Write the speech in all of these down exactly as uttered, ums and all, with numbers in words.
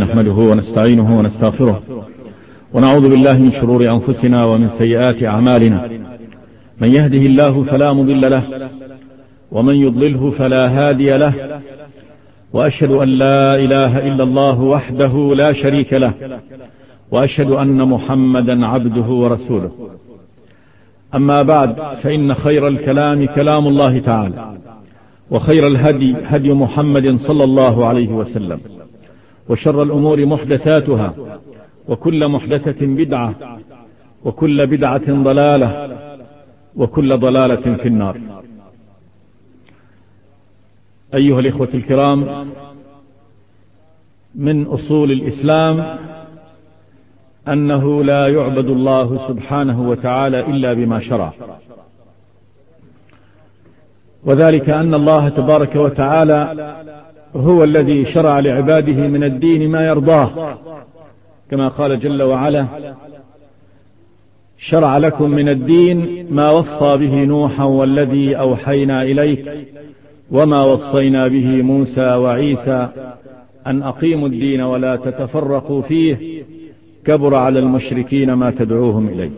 نحمده ونستعينه ونستغفره ونعوذ بالله من شرور أنفسنا ومن سيئات أعمالنا. من يهده الله فلا مضل له ومن يضلله فلا هادي له، وأشهد أن لا إله إلا الله وحده لا شريك له، وأشهد أن محمدا عبده ورسوله. أما بعد، فإن خير الكلام كلام الله تعالى، وخير الهدي هدي محمد صلى الله عليه وسلم، وشر الأمور محدثاتها، وكل محدثة بدعة، وكل بدعة ضلالة، وكل ضلالة في النار. أيها الإخوة الكرام، من أصول الإسلام أنه لا يعبد الله سبحانه وتعالى إلا بما شرع، وذلك أن الله تبارك وتعالى هو الذي شرع لعباده من الدين ما يرضاه، كما قال جل وعلا: شرع لكم من الدين ما وصى به نوحا والذي أوحينا إليك وما وصينا به موسى وعيسى أن أقيموا الدين ولا تتفرقوا فيه كبر على المشركين ما تدعوهم إليه.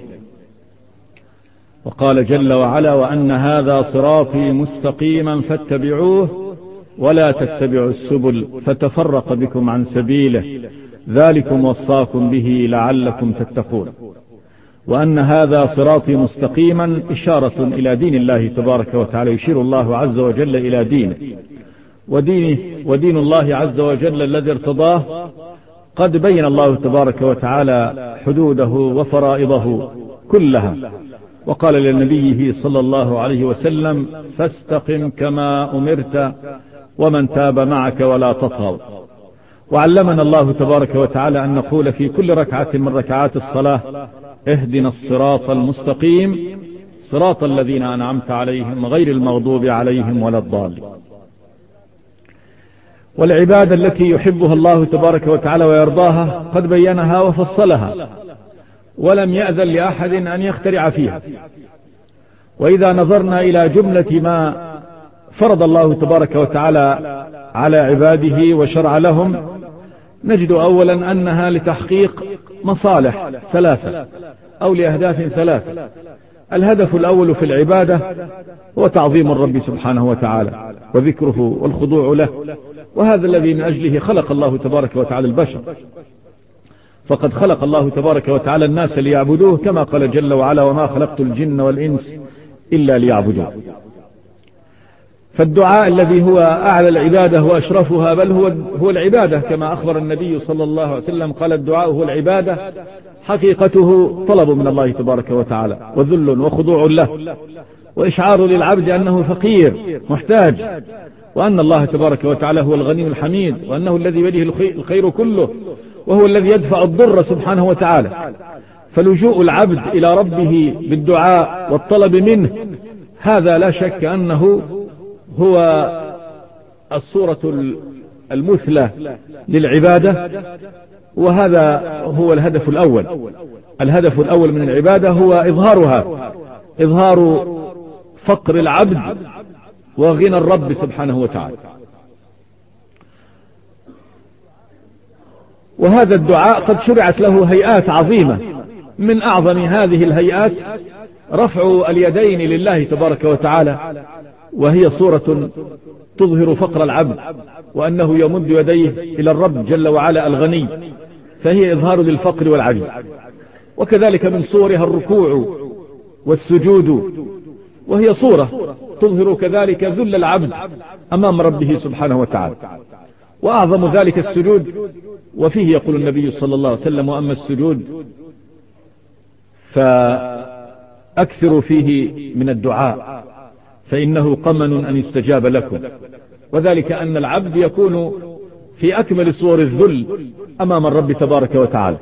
وقال جل وعلا: وأن هذا صراطي مستقيما فاتبعوه ولا تتبعوا السبل فتفرق بكم عن سبيله ذلكم وصاكم به لعلكم تتقون. وأن هذا صراطي مستقيما إشارة إلى دين الله تبارك وتعالى، يشير الله عز وجل إلى دينه، ودينه ودين الله عز وجل الذي ارتضاه قد بين الله تبارك وتعالى حدوده وفرائضه كلها، وقال لنبيه صلى الله عليه وسلم: فاستقم كما أمرت ومن تاب معك ولا تطغوا. وعلمنا الله تبارك وتعالى أن نقول في كل ركعة من ركعات الصلاة: اهدنا الصراط المستقيم صراط الذين أنعمت عليهم غير المغضوب عليهم ولا الضالين. والعبادة التي يحبها الله تبارك وتعالى ويرضاها قد بينها وفصلها، ولم يأذن لأحد أن يخترع فيها. وإذا نظرنا إلى جملة ما فرض الله تبارك وتعالى على عباده وشرع لهم، نجد أولا أنها لتحقيق مصالح ثلاثة أو لأهداف ثلاثة. الهدف الأول في العبادة هو تعظيم الرب سبحانه وتعالى وذكره والخضوع له، وهذا الذي من أجله خلق الله تبارك وتعالى البشر، فقد خلق الله تبارك وتعالى الناس ليعبدوه، كما قال جل وعلا: وما خلقت الجن والإنس إلا ليعبدون. فالدعاء الذي هو أعلى العبادة وأشرفها، بل هو, هو العبادة، كما أخبر النبي صلى الله عليه وسلم قال: الدعاء هو العبادة، حقيقته طلب من الله تبارك وتعالى وذل وخضوع له، وإشعار للعبد أنه فقير محتاج، وأن الله تبارك وتعالى هو الغني الحميد، وأنه الذي بيده الخير كله، وهو الذي يدفع الضر سبحانه وتعالى. فلجوء العبد إلى ربه بالدعاء والطلب منه، هذا لا شك أنه هو الصورة المثلى للعبادة، وهذا هو الهدف الأول. الهدف الأول من العبادة هو إظهارها، إظهار فقر العبد وغنى الرب سبحانه وتعالى. وهذا الدعاء قد شرعت له هيئات عظيمة، من أعظم هذه الهيئات رفع اليدين لله تبارك وتعالى، وهي صورة تظهر فقر العبد وأنه يمد يديه إلى الرب جل وعلا الغني، فهي إظهار للفقر والعجز. وكذلك من صورها الركوع والسجود، وهي صورة تظهر كذلك ذل العبد أمام ربه سبحانه وتعالى. وأعظم ذلك السجود، وفيه يقول النبي صلى الله عليه وسلم: وأما السجود فأكثروا فيه من الدعاء فإنه قمن أن يستجاب لكم. وذلك أن العبد يكون في أكمل صور الذل أمام الرب تبارك وتعالى.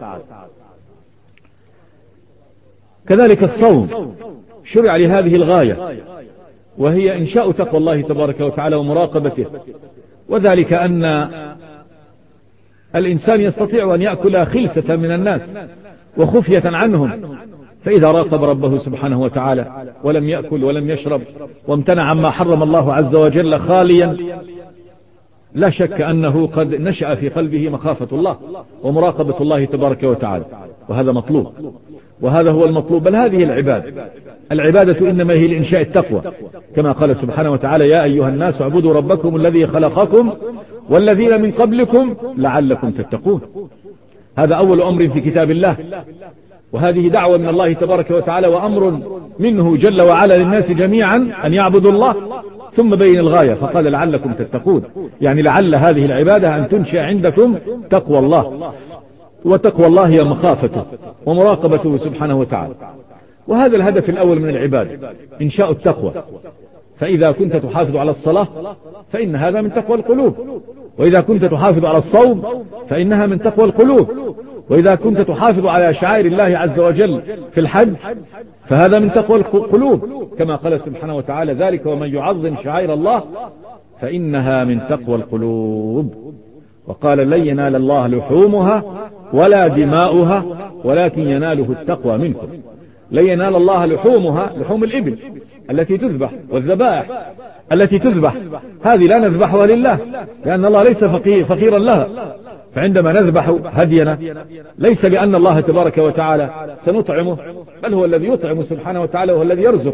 كذلك الصوم شرع لهذه الغاية، وهي إنشاء تقوى الله تبارك وتعالى ومراقبته، وذلك أن الإنسان يستطيع أن يأكل خلسة من الناس وخفية عنهم، فإذا راقب ربه سبحانه وتعالى ولم يأكل ولم يشرب وامتنع عما حرم الله عز وجل خاليا لا شك أنه قد نشأ في قلبه مخافة الله ومراقبة الله تبارك وتعالى، وهذا مطلوب، وهذا هو المطلوب. بل هذه العبادة العبادة إنما هي لإنشاء التقوى، كما قال سبحانه وتعالى: يا أيها الناس اعبدوا ربكم الذي خلقكم والذين من قبلكم لعلكم تتقون. هذا أول أمر في كتاب الله، وهذه دعوة من الله تبارك وتعالى وأمر منه جل وعلا للناس جميعا أن يعبدوا الله، ثم بين الغاية فقال لعلكم تتقون، يعني لعل هذه العبادة أن تنشأ عندكم تقوى الله، وتقوى الله هي مخافته ومراقبته سبحانه وتعالى. وهذا الهدف الأول من العبادة، إنشاء التقوى. فإذا كنت تحافظ على الصلاة فإن هذا من تقوى القلوب، وإذا كنت تحافظ على الصوم فإنها من تقوى القلوب، وإذا كنت تحافظ على شعائر الله عز وجل في الحج فهذا من تقوى القلوب، كما قال سبحانه وتعالى: ذلك ومن يعظم شعائر الله فإنها من تقوى القلوب. وقال: لن ينال الله لحومها ولا دماؤها ولكن يناله التقوى منكم. لن ينال الله لحومها، لحوم الإبل التي تذبح والذبائح التي تذبح، هذه لا نذبحها لله لأن الله ليس فقير فقيرا لها. فعندما نذبح هدينا ليس لأن الله تبارك وتعالى سنطعمه، بل هو الذي يطعم سبحانه وتعالى وهو الذي يرزق،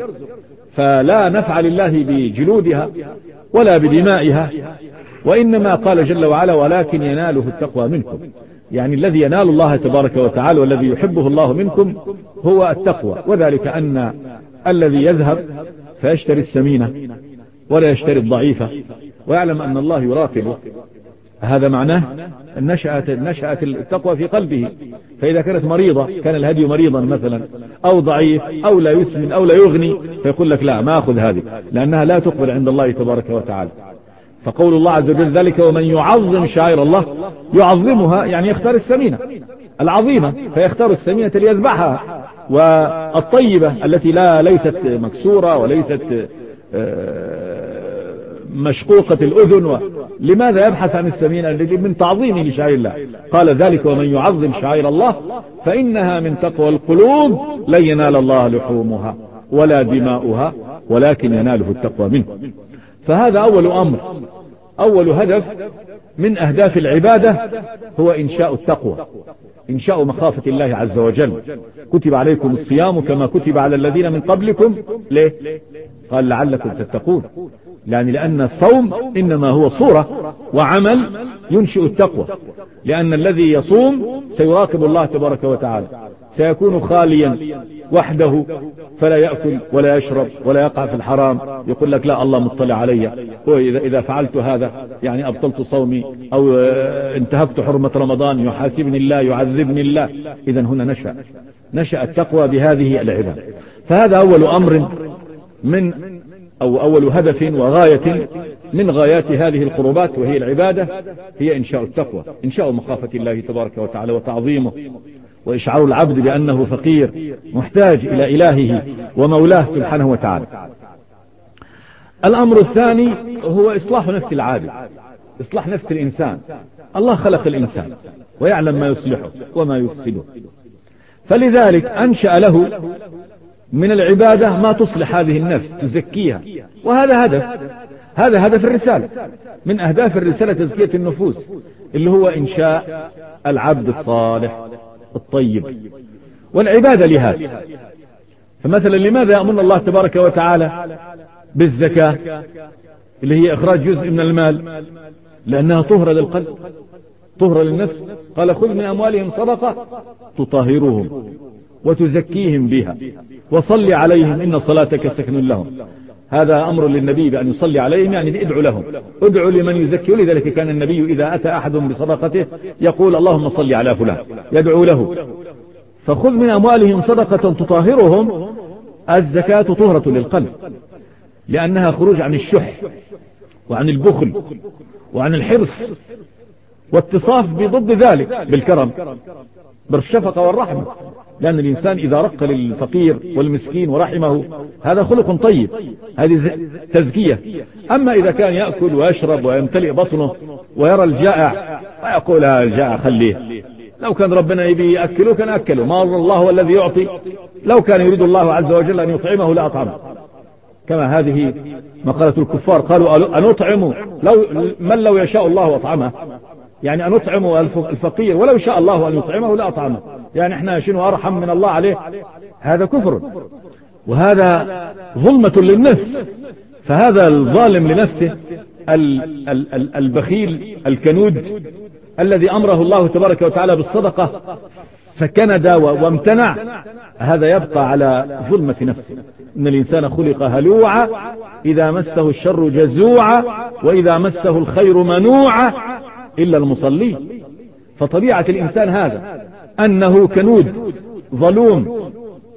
فلا نفع لله بجلودها ولا بدمائها، وإنما قال جل وعلا: ولكن يناله التقوى منكم. يعني الذي ينال الله تبارك وتعالى والذي يحبه الله منكم هو التقوى. وذلك أن الذي يذهب فيشتري السمينة ولا يشتري الضعيفة ويعلم أن الله يراقبه، هذا معناه نشأت نشأت التقوى في قلبه. فإذا كانت مريضة، كان الهدي مريضا مثلا أو ضعيف أو لا يسمن أو لا يغني، فيقول لك: لا، ما أخذ هذه لأنها لا تقبل عند الله تبارك وتعالى. فقول الله عز وجل: ذلك ومن يعظم شعائر الله، يعظمها يعني يختار السمينة العظيمة، فيختار السمينة ليذبحها، والطيبة التي لا ليست مكسورة وليست مشقوقة الأذن. لماذا يبحث عن السمينة؟ التي من تعظيمه لشعائر الله. قال: ذلك ومن يعظم شعائر الله فإنها من تقوى القلوب لن ينال الله لحومها ولا دماؤها ولكن يناله التقوى منه. فهذا أول أمر، أول هدف من أهداف العبادة هو إنشاء التقوى، إنشاء مخافة الله عز وجل. كتب عليكم الصيام كما كتب على الذين من قبلكم. ليه؟ قال: لعلكم تتقون. يعني لأن الصوم إنما هو صورة وعمل ينشئ التقوى، لأن الذي يصوم سيراقب الله تبارك وتعالى، سيكون خاليا وحده فلا يأكل ولا يشرب ولا يقع في الحرام، يقول لك: لا، الله مطلع علي، وإذا فعلت هذا يعني أبطلت صومي أو انتهكت حرمة رمضان، يحاسبني الله يعذبني الله. إذا هنا نشأ نشأ التقوى بهذه العبادة. فهذا أول أمر من أو أول هدف وغاية من غايات هذه القربات وهي العبادة، هي إنشاء التقوى، إنشاء مخافة الله تبارك وتعالى وتعظيمه، وإشعار العبد بأنه فقير محتاج إلى إلهه ومولاه سبحانه وتعالى. الأمر الثاني هو إصلاح نفس العابد، إصلاح نفس الإنسان. الله خلق الإنسان ويعلم ما يصلحه وما يفسده، فلذلك أنشأ له من العبادة ما تصلح هذه النفس، تزكيها. وهذا هدف هذا هدف الرسالة، من أهداف الرسالة تزكية النفوس، اللي هو إنشاء العبد الصالح الطيب، والعبادة لهذا. فمثلا لماذا يأمر الله تبارك وتعالى بالزكاة اللي هي إخراج جزء من المال؟ لأنها طهرة للقلب، طهرة للنفس. قال: خذ من أموالهم صدقة تطهرهم وتزكيهم بها وصل عليهم إن صلاتك سكن لهم. هذا أمر للنبي بأن يصلي عليهم، يعني ادعو لهم، ادعو لمن يزكي. ولذلك كان النبي إذا أتى أحد بصدقته يقول: اللهم صل على فلان، يدعو له. فخذ من أموالهم صدقة تطهرهم. الزكاة طهرة للقلب، لأنها خروج عن الشح وعن البخل وعن الحرص، واتصاف بضد ذلك بالكرم بالشفقة والرحمة. لأن الإنسان إذا رق للفقير والمسكين ورحمه هذا خلق طيب، هذه تزكية. أما إذا كان يأكل ويشرب ويمتلئ بطنه ويرى الجائع ويقول: الجائع خليه، لو كان ربنا يبي يأكله كان أكله، ما الله هو الذي يعطي، لو كان يريد الله عز وجل أن يطعمه لأطعمه. كما هذه مقالة الكفار، قالوا أنطعم لو من لو يشاء الله أطعمه، يعني أنطعم الفقير ولو شاء الله أن يطعمه لا أطعمه، يعني احنا شنو أرحم من الله عليه؟ هذا كفر، وهذا ظلمة للنفس. فهذا الظالم لنفسه البخيل الكنود الذي أمره الله تبارك وتعالى بالصدقة فكند وامتنع، هذا يبقى على ظلمة نفسه. إن الإنسان خلق هلوعا إذا مسه الشر جزوعا وإذا مسه الخير منوعا إلا المصلين. فطبيعة الإنسان هذا أنه كنود ظلوم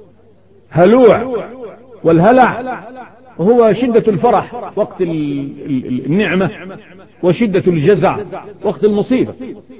هلوع، والهلع هو شدة الفرح وقت النعمة وشدة الجزع وقت المصيبة.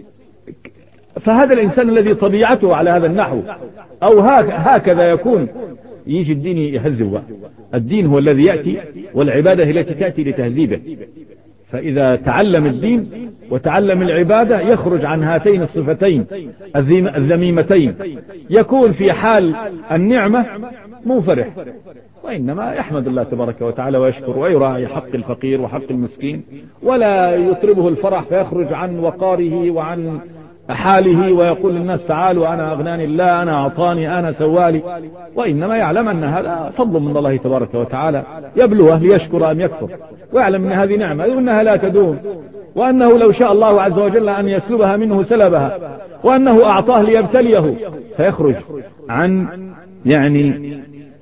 فهذا الإنسان الذي طبيعته على هذا النحو أو هكذا يكون، يجي الدين يهذبه. الدين هو الذي يأتي والعبادة هي التي تأتي لتهذيبه. فإذا تعلم الدين وتعلم العبادة يخرج عن هاتين الصفتين الذميمتين، يكون في حال النعمة مو فرح، وإنما يحمد الله تبارك وتعالى ويشكر ويراعي حق الفقير وحق المسكين، ولا يطربه الفرح فيخرج عن وقاره وعن حاله ويقول للناس تعالوا أنا أغناني الله، أنا أعطاني، أنا سوالي، وإنما يعلم أن هذا فضل من الله تبارك وتعالى يبلوه ليشكر أم يكفر، ويعلم أن هذه نعمة وأنها لا تدوم، وأنه لو شاء الله عز وجل أن يسلبها منه سلبها، وأنه أعطاه ليبتليه، فيخرج عن يعني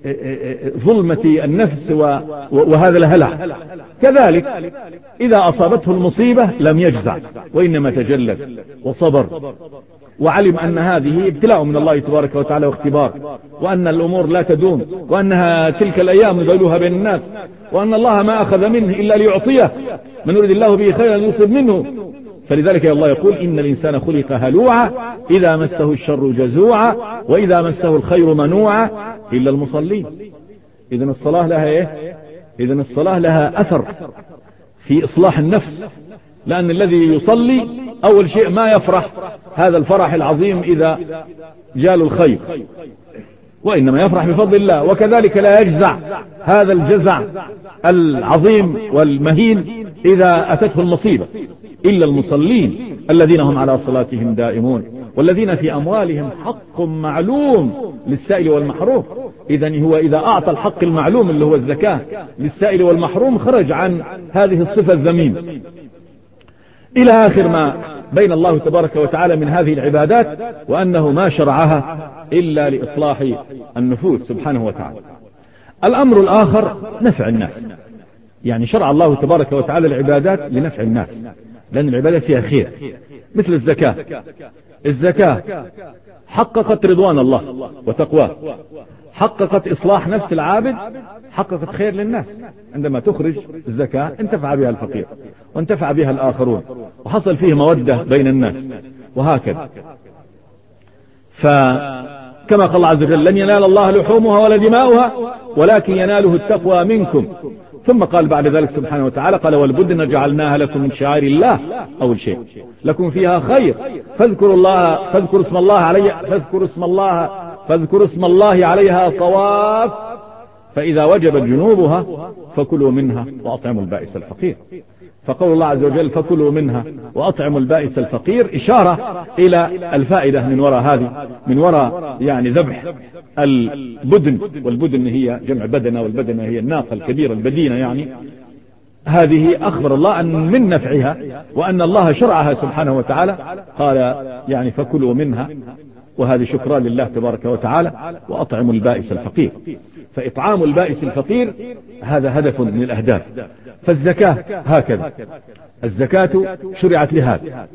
ظلمة النفس وهذا الهلع. كذلك إذا أصابته المصيبة لم يجزع وإنما تجلد وصبر، وعلم أن هذه ابتلاء من الله تبارك وتعالى واختبار، وأن الأمور لا تدوم، وأنها تلك الأيام ندولها بين الناس، وأن الله ما أخذ منه إلا ليعطيه، من يريد الله به خيرا يصب منه. فلذلك الله يقول إن الإنسان خلق هلوعا إذا مسه الشر جزوعا وإذا مسه الخير منوعا إلا المصلين. إذن الصلاة لها إيه؟ إذن الصلاة لها أثر في إصلاح النفس، لأن الذي يصلي أول شيء ما يفرح هذا الفرح العظيم إذا جال الخير، وإنما يفرح بفضل الله، وكذلك لا يجزع هذا الجزع العظيم والمهين إذا أتته المصيبة إلا المصلين الذين هم على صلاتهم دائمون والذين في أموالهم حق معلوم للسائل والمحروم. إذن هو إذا أعطى الحق المعلوم اللي هو الزكاة للسائل والمحروم خرج عن هذه الصفة الذميمة. إلى آخر ما بين الله تبارك وتعالى من هذه العبادات، وأنه ما شرعها إلا لإصلاح النفوس سبحانه وتعالى. الأمر الآخر نفع الناس، يعني شرع الله تبارك وتعالى العبادات لنفع الناس، لأن العبادة فيها خير. مثل الزكاة، الزكاة حققت رضوان الله وتقواه، حققت إصلاح نفس العابد، حققت خير للناس. عندما تخرج الزكاة انتفع بها الفقير وانتفع بها الآخرون، وحصل فيه مودة بين الناس، وهكذا. فكما قال الله عز وجل لن ينال الله لحومها ولا دماؤها ولكن يناله التقوى منكم. ثم قال بعد ذلك سبحانه وتعالى قال والبدن جعلناها لكم من شعائر الله، أول شيء لكم فيها خير فاذكروا الله فاذكروا اسم الله عليها فاذكروا اسم الله فاذكروا اسم الله عليها صواف فإذا وجبت جنوبها فكلوا منها وأطعموا البائس الفقير. فقول الله عز وجل فكلوا منها وأطعموا البائس الفقير إشارة إلى الفائدة من وراء هذه، من وراء يعني ذبح البدن، والبدن هي جمع بدنة، والبدنة هي الناقة الكبيرة البدينة. يعني هذه أخبر الله أن من نفعها وأن الله شرعها سبحانه وتعالى، قال يعني فكلوا منها، وهذه شكرا لله تبارك وتعالى، وأطعموا البائس الفقير. فإطعام البائس الفقير هذا هدف من الأهداف. فالزكاة هكذا، الزكاة شرعت لهذا.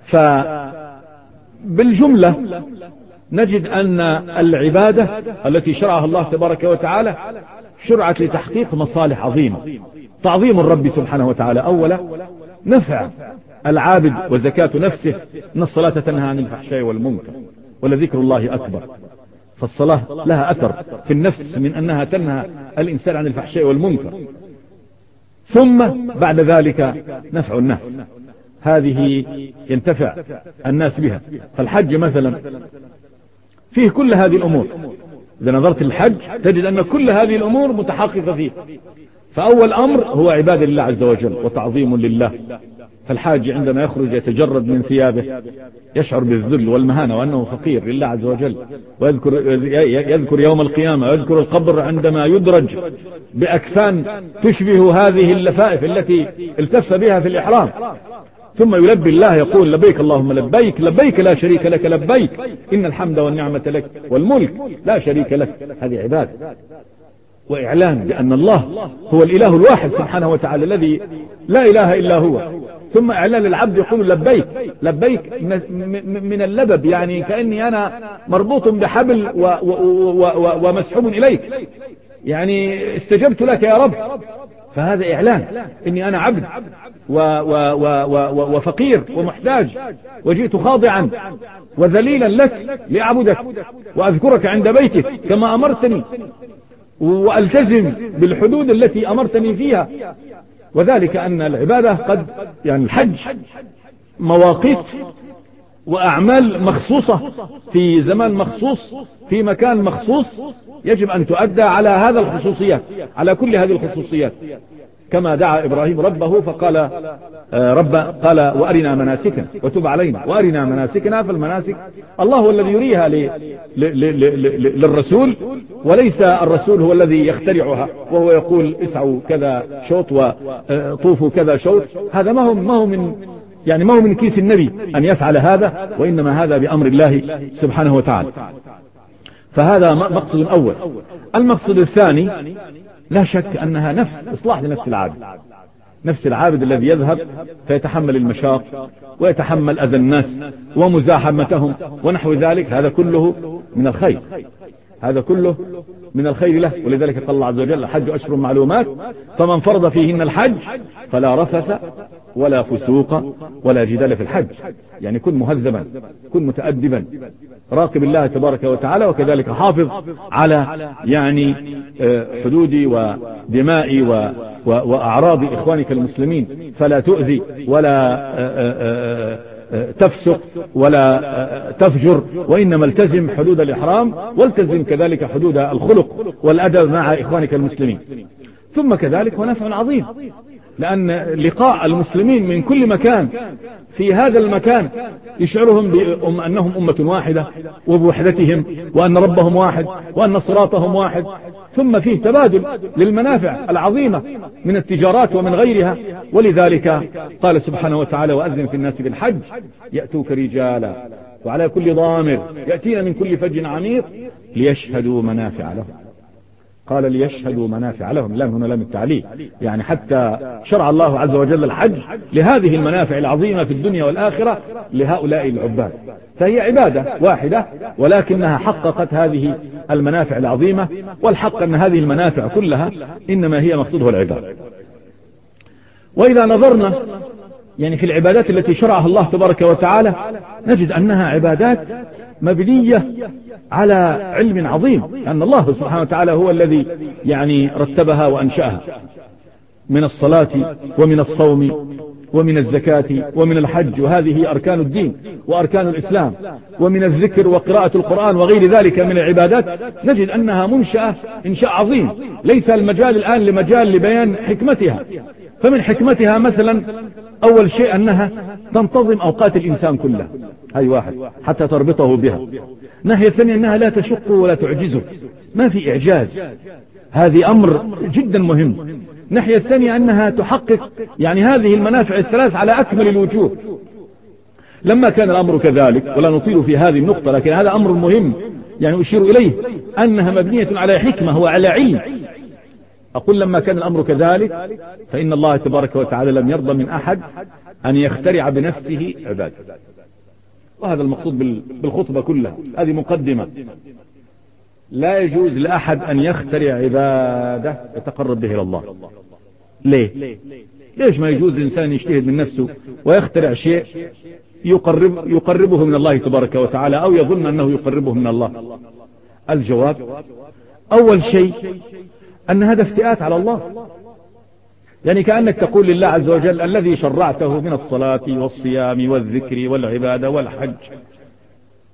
فبالجملة نجد أن العبادة التي شرعها الله تبارك وتعالى شرعت لتحقيق مصالح عظيمة. تعظيم الرب سبحانه وتعالى أولا، نفع العابد وزكاة نفسه، إن الصلاة تنهى عن الفحشاء والمنكر ولذكر الله أكبر. فالصلاة لها أثر في النفس من أنها تنهى الإنسان عن الفحشاء والمنكر. ثم بعد ذلك نفع الناس، هذه ينتفع الناس بها. فالحج مثلا فيه كل هذه الأمور، إذا نظرت للحج تجد أن كل هذه الأمور متحققة فيه. فأول أمر هو عبادة لله عز وجل وتعظيم لله. فالحاج عندما يخرج يتجرد من ثيابه يشعر بالذل والمهانة وأنه فقير لله عز وجل، ويذكر يذكر يوم القيامة ويذكر القبر عندما يدرج بأكفان تشبه هذه اللفائف التي التف بها في الإحرام، ثم يلبي الله يقول لبيك اللهم لبيك لبيك لا شريك لك لبيك إن الحمد والنعمة لك والملك لا شريك لك. هذه عبادة وإعلان بأن الله هو الإله الواحد سبحانه وتعالى الذي لا إله إلا هو. ثم إعلان العبد يقول لبيك لبيك من اللبب، يعني كأني أنا مربوط بحبل ومسحوب إليك، يعني استجبت لك يا رب. فهذا إعلان إني أنا عبد و و و و وفقير ومحتاج، وجئت خاضعا وذليلا لك لأعبدك وأذكرك عند بيتك كما أمرتني، وألتزم بالحدود التي أمرتني فيها. وذلك أن العبادة قد يعني الحج مواقيت وأعمال مخصوصة في زمان مخصوص في مكان مخصوص يجب أن تؤدى على هذا الخصوصيات، على كل هذه الخصوصيات. كما دعا إبراهيم ربه فقال رب قال وأرنا مناسكنا وتب علينا وأرنا مناسكنا. فالمناسك الله هو الذي يريها للرسول، وليس الرسول هو الذي يخترعها وهو يقول اسعوا كذا شوط وطوفوا كذا شوط. هذا ما هو ما هو من يعني ما هو من كيس النبي أن يفعل هذا، وإنما هذا بأمر الله سبحانه وتعالى. فهذا مقصد أول. المقصد الثاني لا شك أنها نفس إصلاح لنفس العابد، نفس العابد الذي يذهب فيتحمل المشاق ويتحمل أذى الناس ومزاحمتهم ونحو ذلك. هذا كله من الخير، هذا كله من الخير له. ولذلك قال الله عز وجل الحج أشهر معلومات فمن فرض فيهن الحج فلا رفث ولا فسوق ولا جدال في الحج. يعني كن مهذبا، كن متأدبا، راقب الله تبارك وتعالى، وكذلك حافظ على يعني حدودي ودمائي وأعراض إخوانك المسلمين، فلا تؤذي ولا تفسق ولا تفجر، وإنما التزم حدود الإحرام والتزم كذلك حدود الخلق والأدب مع إخوانك المسلمين. ثم كذلك هو نفع عظيم، لأن لقاء المسلمين من كل مكان في هذا المكان يشعرهم بأم أنهم أمة واحدة وبوحدتهم، وأن ربهم واحد وأن صراطهم واحد. ثم فيه تبادل للمنافع العظيمة من التجارات ومن غيرها. ولذلك قال سبحانه وتعالى وأذن في الناس بالحج يأتوك رجالا وعلى كل ضامر يأتين من كل فج عميق ليشهدوا منافع لهم. قال ليشهدوا منافع لهم، لام هنا لام التعليل، يعني حتى شرع الله عز وجل الحج لهذه المنافع العظيمة في الدنيا والآخرة لهؤلاء العباد. فهي عبادة واحدة ولكنها حققت هذه المنافع العظيمة، والحق أن هذه المنافع كلها إنما هي مقصودها العبادة. وإذا نظرنا يعني في العبادات التي شرعها الله تبارك وتعالى نجد أنها عبادات مبنية على علم عظيم، لأن الله سبحانه وتعالى هو الذي يعني رتبها وأنشأها، من الصلاة ومن الصوم ومن الزكاة ومن الحج، وهذه أركان الدين وأركان الإسلام، ومن الذكر وقراءة القرآن وغير ذلك من العبادات. نجد أنها منشأة إنشاء عظيم، ليس المجال الآن لمجال لبيان حكمتها. فمن حكمتها مثلا أول شيء أنها تنتظم أوقات الإنسان كلها، هاي واحد حتى تربطه بها. ناحية ثانية أنها لا تشق ولا تعجزه، ما في إعجاز، هذه أمر جدا مهم. ناحية ثانية أنها تحقق يعني هذه المنافع الثلاث على أكمل الوجوه. لما كان الأمر كذلك، ولا نطيل في هذه النقطة، لكن هذا أمر مهم يعني أشير إليه، أنها مبنية على حكمة وعلى علم. أقول لما كان الأمر كذلك فإن الله تبارك وتعالى لم يرضى من أحد أن يخترع بنفسه عبادة، وهذا المقصود بالخطبة كلها. هذه مقدمة، لا يجوز لأحد أن يخترع عبادة يتقرب به إلى الله. ليه؟ ليش ما يجوز الإنسان يجتهد من نفسه ويخترع شيء يقرب يقربه من الله تبارك وتعالى أو يظن أنه يقربه من الله؟ الجواب أول شيء أن هذا افتئات على الله، يعني كأنك تقول لله عز وجل الذي شرعته من الصلاة والصيام والذكر والعبادة والحج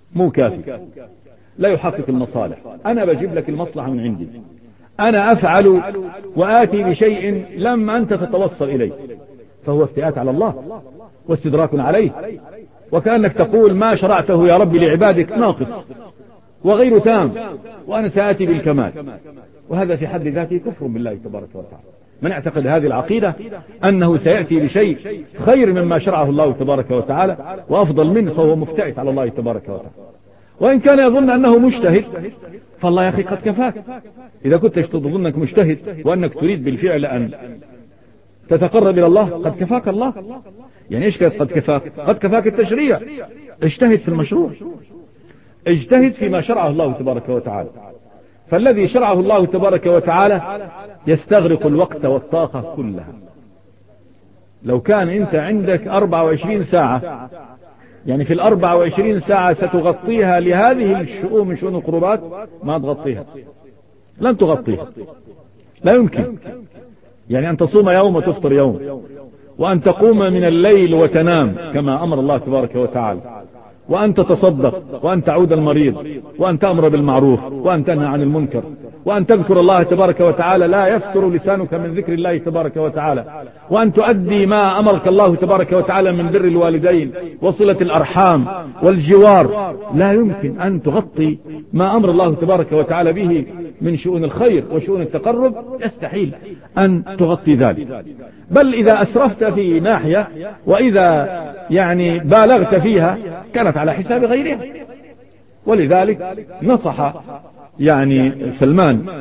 مو كافي، لا يحقق المصالح. أنا بجيب لك المصلحة من عندي، أنا أفعل وآتي بشيء لم أنت تتوصل إليه، فهو افتئات على الله واستدراك عليه، وكأنك تقول ما شرعته يا رب لعبادك ناقص وغير تام، وأنا سآتي بالكمال. وهذا في حد ذاته كفر بالله تبارك وتعالى. من اعتقد هذه العقيدة أنه سيأتي بشيء خير مما شرعه الله تبارك وتعالى وأفضل منه، فهو مفتئت على الله تبارك وتعالى. وإن كان يظن أنه مجتهد، فالله يا أخي قد كفاك. إذا كنت تظن أنك مجتهد وأنك تريد بالفعل أن تتقرب إلى الله، قد كفاك الله. يعني إيش قد كفاك؟ قد كفاك التشريع. اجتهد في المشروع، اجتهد فيما شرعه الله تبارك وتعالى. فالذي شرعه الله تبارك وتعالى يستغرق الوقت والطاقة كلها. لو كان أنت عندك أربعة وعشرين ساعة، يعني في الأربعة وعشرين ساعة ستغطيها لهذه الشؤون من شؤون القربات، ما تغطيها، لن تغطيها، لا يمكن. يعني أن تصوم يوم وتفطر يوم، وأن تقوم من الليل وتنام كما أمر الله تبارك وتعالى، وأن تتصدق، وأن تعود المريض، وأن تأمر بالمعروف، وأن تنهى عن المنكر، وأن تذكر الله تبارك وتعالى لا يفتر لسانك من ذكر الله تبارك وتعالى، وأن تؤدي ما أمرك الله تبارك وتعالى من بر الوالدين وصلة الأرحام والجوار. لا يمكن أن تغطي ما أمر الله تبارك وتعالى به من شؤون الخير وشؤون التقرب، يستحيل أن تغطي ذلك. بل إذا أسرفت في ناحية وإذا يعني بالغت فيها كانت على حساب غيرها. ولذلك نصح يعني سلمان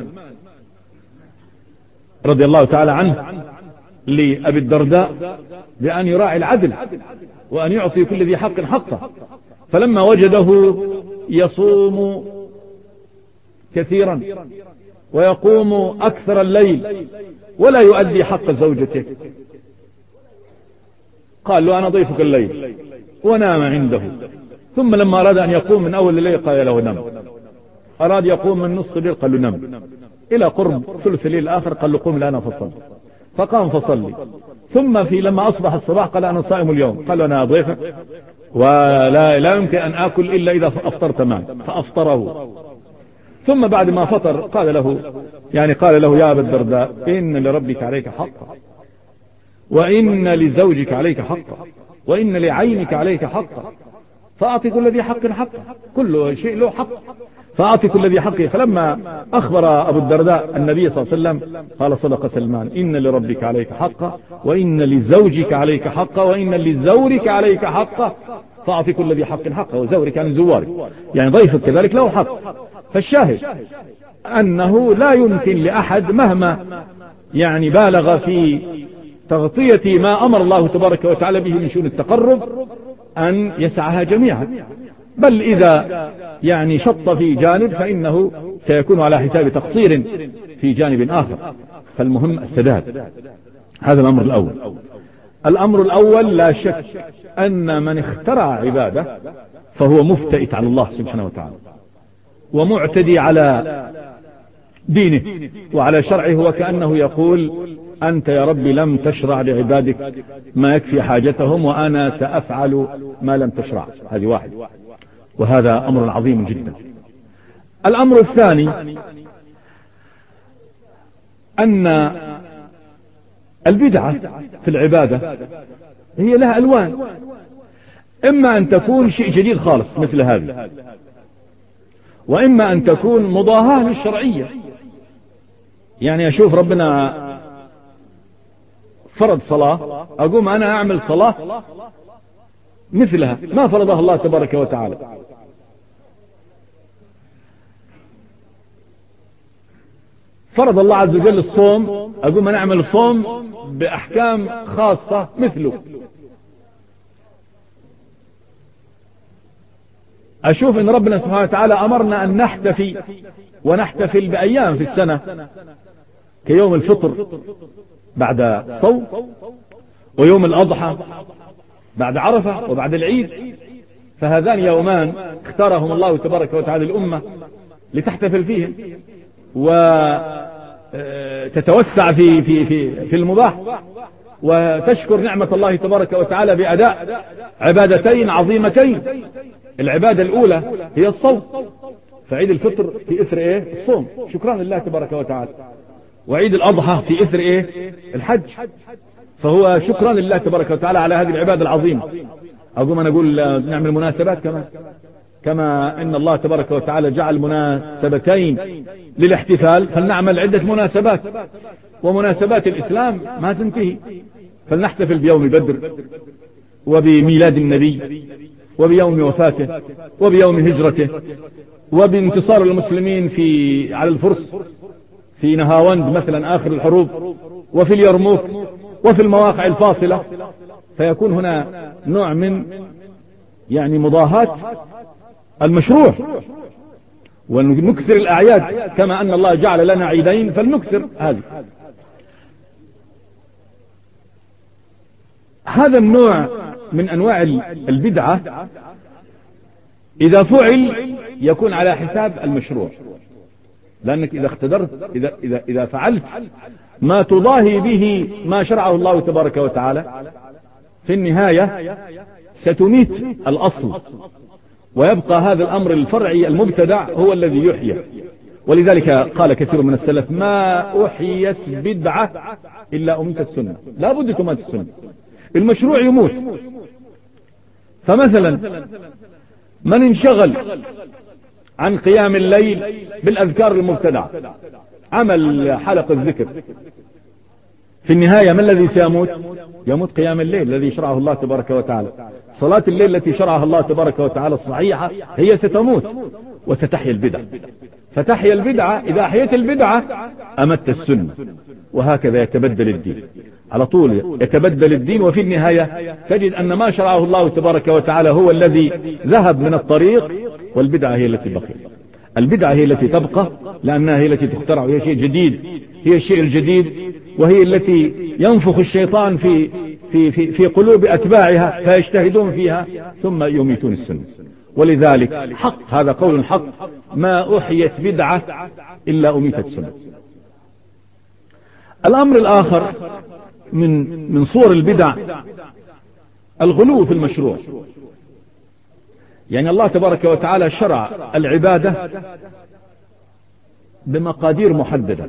رضي الله تعالى عنه لأبي الدرداء بأن يراعي العدل وأن يعطي كل ذي حق حقه. فلما وجده يصوم كثيرا ويقوم أكثر الليل ولا يؤدي حق زوجته، قال له أنا ضيفك الليل، ونام عنده. ثم لما أراد أن يقوم من أول الليل قال له نم، أراد يقوم من نصف الليل قال له نم، إلى قرب ثلث الليل الآخر قال له قم الآن فصل، فقام فصلي. ثم في لما أصبح الصباح قال أنا صائم اليوم، قال له أنا أضيفك ولا لا يمكن أن آكل إلا إذا أفطرت معي، فأفطره. ثم بعد ما فطر قال له يعني قال له يا أبا الدرداء إن لربك عليك حقا، وإن لزوجك عليك حقا، وإن لعينك عليك حقا، فأعطي كل ذي حق حقه، كل شيء له حق، فأعطي كل ذي حقه. فلما أخبر أبو الدرداء النبي صلى الله عليه وسلم قال صدق سلمان إن لربك عليك حقا، وإن لزوجك عليك حقا، وإن لزورك عليك حقا، فأعطي كل ذي حق حقه. وزورك يعني زوارك، يعني ضيفك كذلك له حق. فالشاهد أنه لا يمكن لأحد مهما يعني بالغ في تغطية ما أمر الله تبارك وتعالى به من شؤون التقرب أن يسعها جميعا، بل إذا يعني شط في جانب فإنه سيكون على حساب تقصير في جانب آخر. فالمهم السداد. هذا الأمر الأول. الأمر الأول لا شك أن من اخترع عبادة فهو مفتئت على الله سبحانه وتعالى ومعتدي على دينه وعلى شرعه، وكأنه يقول أنت يا رب لم تشرع لعبادك ما يكفي حاجتهم وأنا سأفعل ما لم تشرع. هذه واحد، وهذا أمر عظيم جدا. الأمر الثاني أن البدعة في العبادة هي لها ألوان، إما أن تكون شيء جديد خالص مثل هذه، وإما أن تكون مضاهاة للشرعية. يعني أشوف ربنا فرض صلاة أقوم أنا أعمل صلاة مثلها ما فرضها الله تبارك وتعالى. فرض الله عز وجل الصوم أقوم أنا أعمل الصوم بأحكام خاصة مثله. أشوف أن ربنا سبحانه وتعالى أمرنا أن نحتفي ونحتفل بأيام في السنة كيوم الفطر بعد الصوم، ويوم الأضحى بعد عرفة، وبعد العيد. فهذان يومان اختارهم الله تبارك وتعالى الأمة لتحتفل فيهم وتتوسع في في في في المباح. وتشكر نعمة الله تبارك وتعالى بأداء عبادتين عظيمتين. العبادة الأولى هي الصوم، فعيد الفطر في إثر إيه؟ الصوم، شكرا لله تبارك وتعالى. وعيد الأضحى في إثر إيه؟ الحج، فهو شكرا لله تبارك وتعالى على هذه العبادة العظيمة. أقوم أنا أقول نعمل مناسبات كمان، كما إن الله تبارك وتعالى جعل مناسبتين للاحتفال، فلنعمل عدة مناسبات. ومناسبات الإسلام ما تنتهي، فلنحتفل بيوم بدر وبميلاد النبي وبيوم وفاته وبيوم هجرته وبانتصار المسلمين في على الفرس في نهاوند مثلا آخر الحروب، وفي اليرموك، وفي المواقع الفاصلة. فيكون هنا نوع من يعني مضاهاة المشروع، ونكثر الأعياد كما أن الله جعل لنا عيدين فلنكثر هذه. هذا النوع من أنواع البدعة إذا فعل يكون على حساب المشروع، لأنك إذا اختدرت إذا, إذا, إذا فعلت ما تضاهي به ما شرعه الله تبارك وتعالى، في النهاية ستميت الأصل، ويبقى هذا الأمر الفرعي المبتدع هو الذي يحيى. ولذلك قال كثير من السلف: ما أحيت بدعة إلا أمتت السنة. لا بد تمات السنة، المشروع يموت. فمثلا من انشغل عن قيام الليل بالأذكار المبتدعة، عمل حلقة ذكر، في النهاية ما الذي سيموت؟ يموت قيام الليل الذي شرعه الله تبارك وتعالى. صلاة الليل التي شرعها الله تبارك وتعالى الصحيحة هي ستموت، وستحيا البدعة. فتحيا البدعة، إذا أحيت البدعة أمت السنة، وهكذا يتبدل الدين على طول، يتبدل الدين. وفي النهاية تجد أن ما شرعه الله تبارك وتعالى هو الذي ذهب من الطريق، والبدعة هي التي بقي. البدعة هي التي تبقى لأنها هي التي تخترع، وهي شيء جديد، هي الشيء الجديد، وهي التي ينفخ الشيطان في في في, في قلوب أتباعها فيجتهدون فيها ثم يميتون السنة. ولذلك حق، هذا قول حق: ما أحيت بدعة إلا أميتت سنة. الأمر الآخر من من صور البدع الغلو في المشروع. يعني الله تبارك وتعالى شرع العبادة بمقادير محددة،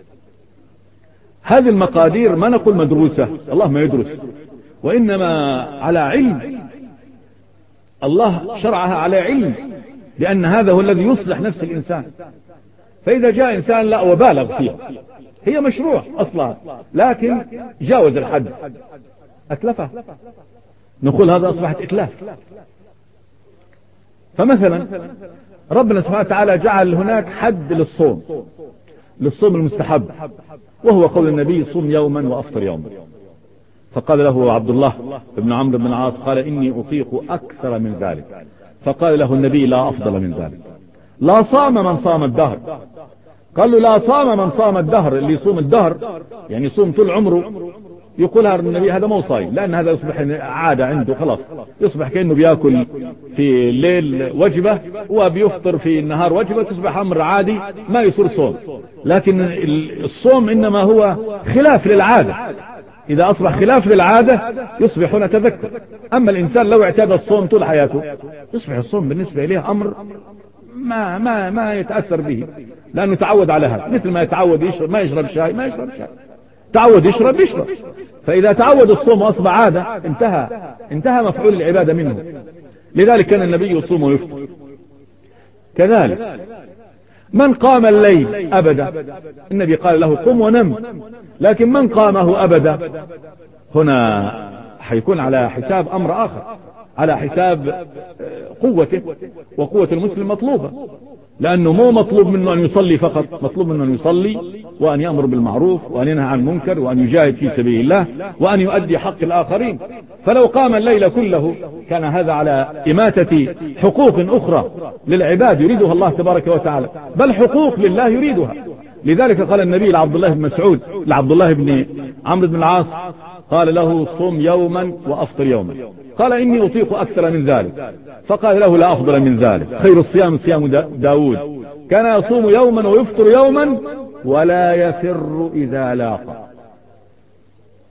هذه المقادير ما نقول مدروسة، الله ما يدرس، وإنما على علم. الله شرعها على علم، لأن هذا هو الذي يصلح نفس الإنسان. فإذا جاء إنسان لا وبالغ فيها، هي مشروع أصلا لكن جاوز الحد، أتلفها، نقول هذا أصبحت إتلاف. فمثلا ربنا سبحانه وتعالى جعل هناك حد للصوم، للصوم المستحب، وهو قول النبي: صم يوما وأفطر يوما. فقال له عبد الله بن عمرو بن العاص: قال إني أطيق أكثر من ذلك. فقال له النبي: لا أفضل من ذلك. لا صام من صام الدهر. قال له: لا صام من صام الدهر، اللي يصوم الدهر يعني يصوم طول عمره، يقولها النبي هذا مو صايم، لأن هذا يصبح عادة عنده خلاص، يصبح كأنه بيأكل في الليل وجبة وبيفطر في النهار وجبة، تصبح أمر عادي ما يصير صوم. لكن الصوم إنما هو خلاف للعادة، إذا أصبح خلاف للعادة يصبح هنا تذكر. أما الإنسان لو اعتاد الصوم طول حياته يصبح الصوم بالنسبة إليه أمر ما ما ما يتأثر به، لأنه تعود على هذا، مثل ما يتعود يشرب ما يشرب شاي ما يشرب شاي، تعود يشرب يشرب. فإذا تعود الصوم وأصبح عادة انتهى انتهى مفعول العبادة منه. لذلك كان النبي يصوم ويفطر. كذلك من قام الليل أبدا، النبي قال له: قم ونم. لكن من قامه أبدا هنا حيكون على حساب أمر آخر، على حساب قوته، وقوة المسلم مطلوبة، لأنه مو مطلوب منه أن يصلي فقط، مطلوب منه أن يصلي وأن يأمر بالمعروف وأن ينهى عن المنكر وأن يجاهد في سبيل الله وأن يؤدي حق الآخرين. فلو قام الليل كله كان هذا على إماتة حقوق أخرى للعباد يريدها الله تبارك وتعالى، بل حقوق لله يريدها. لذلك قال النبي لعبد الله بن مسعود لعبد الله بن عمرو بن العاص، قال له: صم يوما وأفطر يوما. قال: إني أطيق أكثر من ذلك. فقال له: لا أفضل من ذلك، خير الصيام صيام داود، كان يصوم يوما ويفطر يوما ولا يفر إذا لاقى.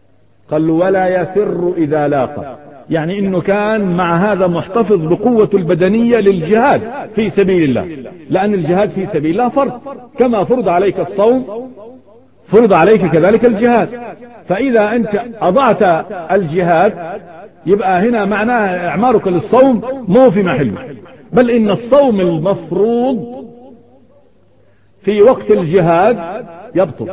قال له ولا يفر إذا لاقى، يعني إنه كان مع هذا محتفظ بقوة البدنية للجهاد في سبيل الله، لأن الجهاد في سبيل الله فرض، كما فرض عليك الصوم فرض عليك كذلك الجهاد. فإذا أنت أضعت الجهاد يبقى هنا معناه إعمارك للصوم مو في محله، بل إن الصوم المفروض في وقت الجهاد يبطل،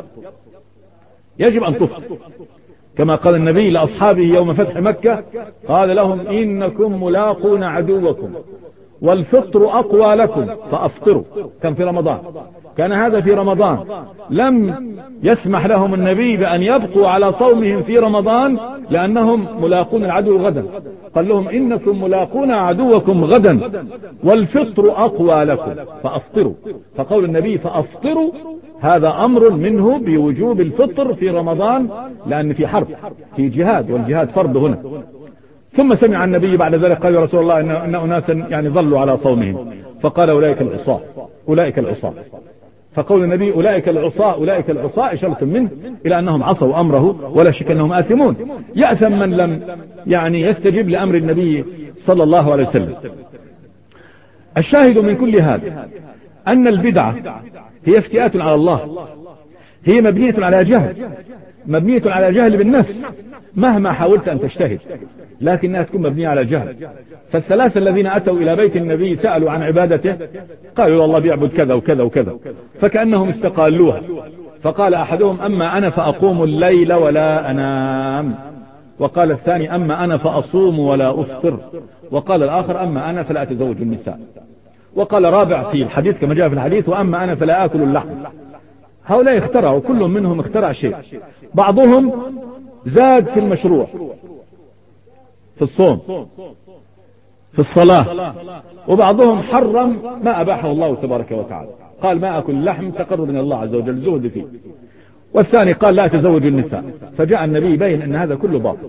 يجب أن تفطر، كما قال النبي لأصحابه يوم فتح مكة، قال لهم إنكم ملاقون عدوكم والفطر أقوى لكم فأفطروا. كان في رمضان، كان هذا في رمضان، لم يسمح لهم النبي بأن يبقوا على صومهم في رمضان لأنهم ملاقون العدو غدا، قال لهم إنكم ملاقون عدوكم غدا والفطر أقوى لكم فأفطروا. فقول النبي فأفطروا هذا أمر منه بوجوب الفطر في رمضان، لأن في حرب في جهاد، والجهاد فرض هنا. ثم سمع النبي بعد ذلك قال يا رسول الله إن, إن أناسا يعني ظلوا على صومهم، فقال أولئك العصاة أولئك العصاة. فقول النبي أولئك العصاة أولئك العصاة إشارة منه إلى أنهم عصوا أمره، ولا شك أنهم آثمون. يأثم من لم يعني يستجب لأمر النبي صلى الله عليه وسلم. الشاهد من كل هذا أن البدعة هي افتئات على الله، هي مبنية على جهل، مبنية على جهل بالنفس مهما حاولت أن تجتهد، لكنها تكون مبنية على جهل. فالثلاثة الذين أتوا إلى بيت النبي سألوا عن عبادته، قالوا الله بيعبد كذا وكذا وكذا، فكأنهم استقالوها. فقال أحدهم أما أنا فأقوم الليل ولا أنام، وقال الثاني أما أنا فأصوم ولا أفطر، وقال الآخر أما أنا فلا أتزوج النساء، وقال رابع في الحديث كما جاء في الحديث وأما أنا فلا آكل اللحم. هؤلاء اخترعوا، كل منهم اخترع شيء. بعضهم زاد في المشروع، في الصوم، في الصلاة، وبعضهم حرم ما أباحه الله تبارك وتعالى، قال ما أكل اللحم تقرب من الله عز وجل زهد فيه. والثاني قال لا تزوج النساء. فجاء النبي بين أن هذا كله باطل،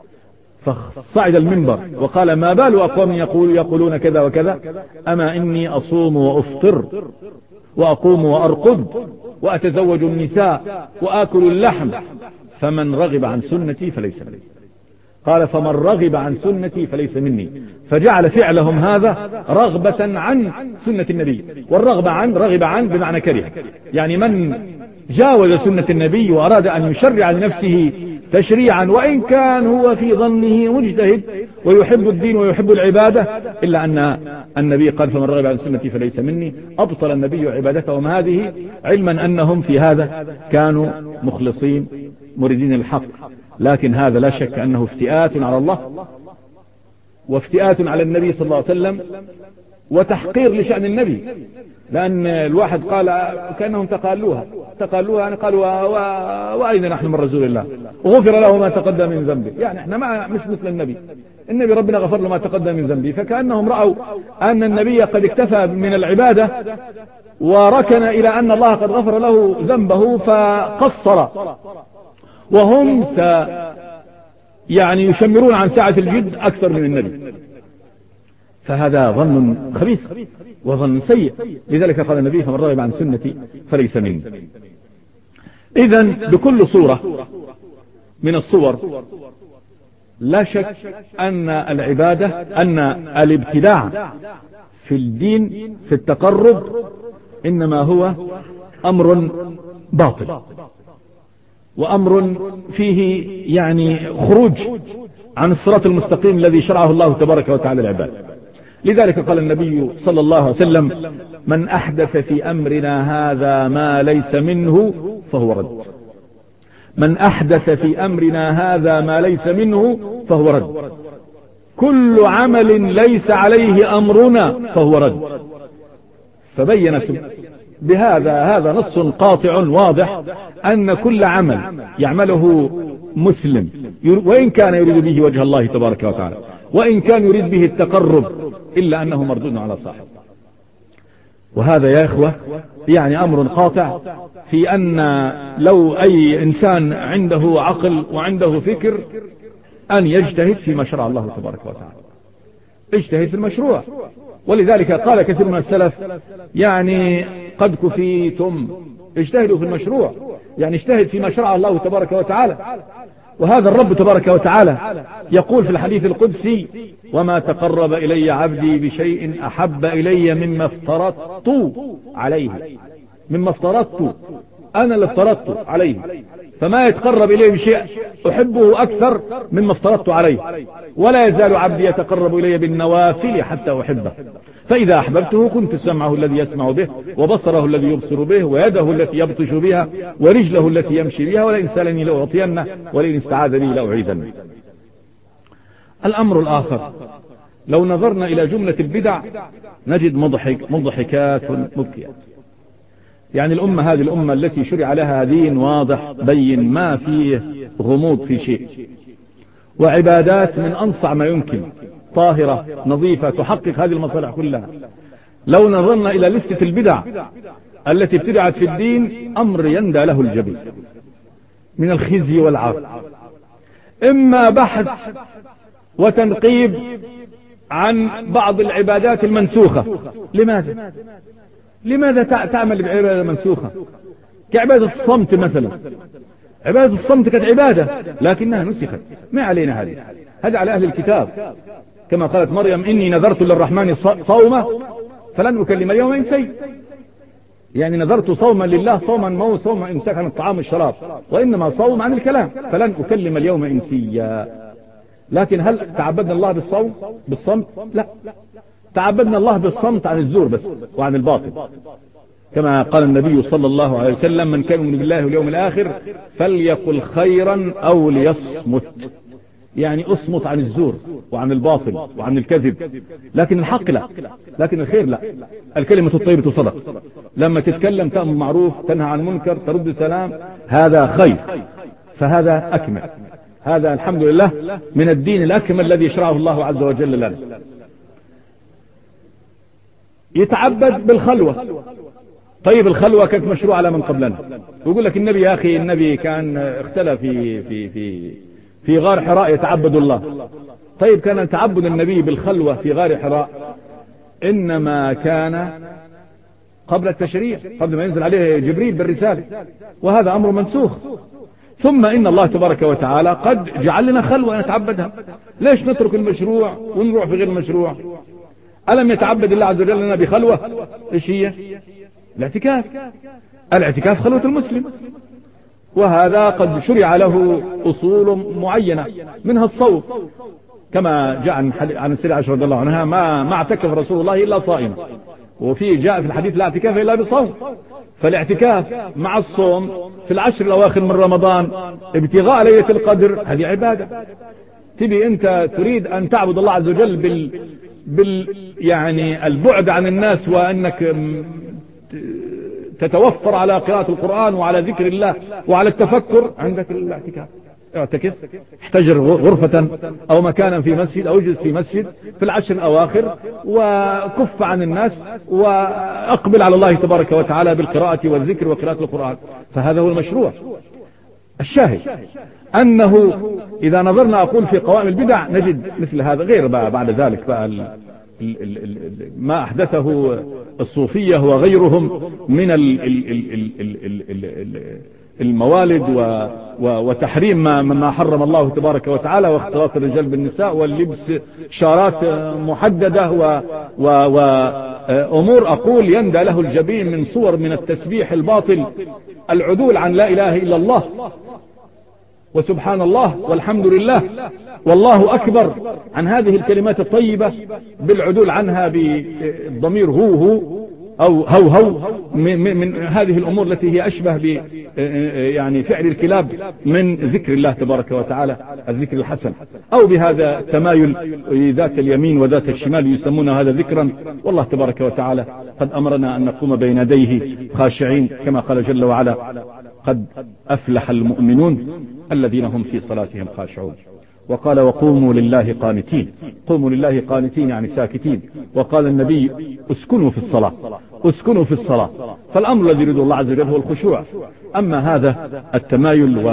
فصعد المنبر وقال ما بال أقوام يقول يقولون كذا وكذا، أما إني أصوم وأفطر وأقوم وأرقد وأتزوج النساء وآكل اللحم، فمن رغب عن سنتي فليس مني. قال فمن رغب عن سنتي فليس مني. فجعل فعلهم هذا رغبة عن سنة النبي، والرغبة عن رغب عن بمعنى كره، يعني من جاوز سنة النبي وأراد أن يشرع لنفسه تشريعا، وإن كان هو في ظنه مجتهد ويحب الدين ويحب العبادة، إلا أن النبي قال فمن رغب عن سنتي فليس مني. أبطل النبي عبادتهم هذه، علما أنهم في هذا كانوا مخلصين مريدين الحق، لكن هذا لا شك أنه افتئات على الله وافتئات على النبي صلى الله عليه وسلم وتحقير لشأن النبي. لأن الواحد قال كأنهم تقالوها تقالوها يعني قالوا وأين نحن من رسول الله غفر له ما تقدم من ذنبه، يعني احنا ما مش مثل النبي، النبي ربنا غفر له ما تقدم من ذنبه. فكأنهم رأوا أن النبي قد اكتفى من العبادة وركن إلى أن الله قد غفر له ذنبه فقصر، وهم س يعني يشمرون عن ساعة الجد أكثر من النبي. فهذا ظن خبيث وظن سيء. لذلك قال النبي فمن رغب عن سنتي فليس مني. إذن بكل صورة من الصور لا شك أن العبادة أن الابتداع في الدين في التقرب إنما هو أمر باطل، وأمر فيه يعني خروج عن الصراط المستقيم الذي شرعه الله تبارك وتعالى العباد. لذلك قال النبي صلى الله عليه وسلم من أحدث في أمرنا هذا ما ليس منه فهو رد. من أحدث في أمرنا هذا ما ليس منه فهو رد. كل عمل ليس عليه أمرنا فهو رد. فبين بهذا هذا نص قاطع واضح أن كل عمل يعمله مسلم وإن كان يريد به وجه الله تبارك وتعالى وإن كان يريد به التقرب إلا أنه مردود على صاحبه. وهذا يا إخوة يعني أمر قاطع في أن لو أي إنسان عنده عقل وعنده فكر أن يجتهد فيما شرع الله تبارك وتعالى، اجتهد في المشروع. ولذلك قال كثير من السلف يعني قد كفيتم، اجتهدوا في المشروع، يعني اجتهد فيما شرع الله تبارك وتعالى. وهذا الرب تبارك وتعالى يقول في الحديث القدسي: وما تقرب إلي عبدي بشيء أحب إلي مما افترضت عليه. مما افترضت، أنا اللي افترضت عليه، فما يتقرب إليه بشيء أحبه أكثر مما افترضت عليه. ولا يزال عبدي يتقرب إلي بالنوافل حتى أحبه، فإذا أحببته كنت سمعه الذي يسمع به، وبصره الذي يبصر به، ويده التي يبطش بها، ورجله التي يمشي بها، ولئن سألني لأعطينه، ولئن استعاذني لأعيذنه. الأمر الآخر، لو نظرنا إلى جملة البدع نجد مضحك مضحكات مبكيات. يعني الأمة هذه الأمة التي شرع لها دين واضح بين، ما فيه غموض في شيء، وعبادات من أنصع ما يمكن، طاهرة نظيفة تحقق هذه المصالح كلها. لو نظرنا إلى لستة البدع التي ابتدعت في الدين، أمر يندى له الجبين من الخزي والعار. إما بحث وتنقيب عن بعض العبادات المنسوخة. لماذا لماذا تعمل بعبادة منسوخة كعبادة الصمت مثلا؟ عبادة الصمت كانت عبادة لكنها نسخت، ما علينا هذه هذا على أهل الكتاب، كما قالت مريم: إني نذرت للرحمن صوما فلن أكلم اليوم إنسيا. يعني نذرت صوما لله، صوما مو صوما إمساك عن الطعام والشراب، وإنما صوم عن الكلام، فلن أكلم اليوم إنسيا. لكن هل تعبدنا الله بالصوم بالصمت؟ لا، تعبدنا الله بالصمت عن الزور بس وعن الباطل، كما قال النبي صلى الله عليه وسلم: من كان يؤمن بالله واليوم الآخر فليقل خيرا أو ليصمت. يعني اصمت عن الزور وعن الباطل وعن الكذب، لكن الحق لا، لكن الخير لا. الكلمة الطيبة صدق، لما تتكلم تأمر معروف تنهى عن منكر ترد سلام، هذا خير، فهذا أكمل. هذا الحمد لله من الدين الأكمل الذي يشرعه الله عز وجل لنا. يتعبد بالخلوة. طيب الخلوة كانت مشروعة على من قبلنا، ويقول لك النبي يا أخي النبي كان اختلى في في في في غار حراء يتعبد الله. طيب كان تعبد النبي بالخلوة في غار حراء إنما كان قبل التشريع، قبل ما ينزل عليه جبريل بالرسالة، وهذا أمر منسوخ. ثم إن الله تبارك وتعالى قد جعل لنا خلوة نتعبدها. ليش نترك المشروع ونروح في غير المشروع؟ ألم يتعبد الله عز وجل لنا بخلوة؟ إيش هي؟ الاعتكاف. الاعتكاف خلوة المسلم، وهذا قد شرع له أصول معينة، منها الصوم، كما جاء عن السيدة عائشة رضي الله عنها: ما ما اعتكف رسول الله إلا صائما. وفي جاء في الحديث: لا اعتكاف إلا بصوم. فالاعتكاف مع الصوم في العشر الأواخر من رمضان ابتغاء ليلة القدر، هذه عبادة. تبي أنت تريد أن تعبد الله عز وجل بال, بال يعني البعد عن الناس، وأنك تتوفر على قراءة القرآن وعلى ذكر الله وعلى التفكر، عندك الاعتكاف. اعتكف، احتجر غرفة أو مكانا في مسجد أو اجلس في مسجد في العشر الأواخر، وكف عن الناس وأقبل على الله تبارك وتعالى بالقراءة والذكر وقراءة القرآن. فهذا هو المشروع. الشاهد أنه إذا نظرنا أقول في قوائم البدع نجد مثل هذا، غير بقى بعد ذلك بقى ال ال ال ال ما أحدثه الصوفية وغيرهم من ال ال ال ال ال ال ال الموالد و وتحريم ما, ما حرم الله تبارك وتعالى، واختلاط الرجال بالنساء، واللبس شارات محددة، وأمور أقول يندى له الجبين من صور من التسبيح الباطل، العدول عن لا إله إلا الله وسبحان الله والحمد لله والله أكبر، عن هذه الكلمات الطيبة بالعدول عنها بالضمير هو هو أو هو هو من, من هذه الأمور التي هي أشبه ب يعني فعل الكلاب من ذكر الله تبارك وتعالى، الذكر الحسن، أو بهذا التمايل ذات اليمين وذات الشمال يسمون هذا ذكرا. والله تبارك وتعالى قد أمرنا أن نقوم بين يديه خاشعين، كما قال جل وعلا: قد أفلح المؤمنون الذين هم في صلاتهم خاشعون. وقال: وقوموا لله قانتين. قوموا لله قانتين يعني ساكتين. وقال النبي: اسكنوا في الصلاة، اسكنوا في الصلاة. فالأمر الذي يريد الله عز وجل هو الخشوع. أما هذا التمايل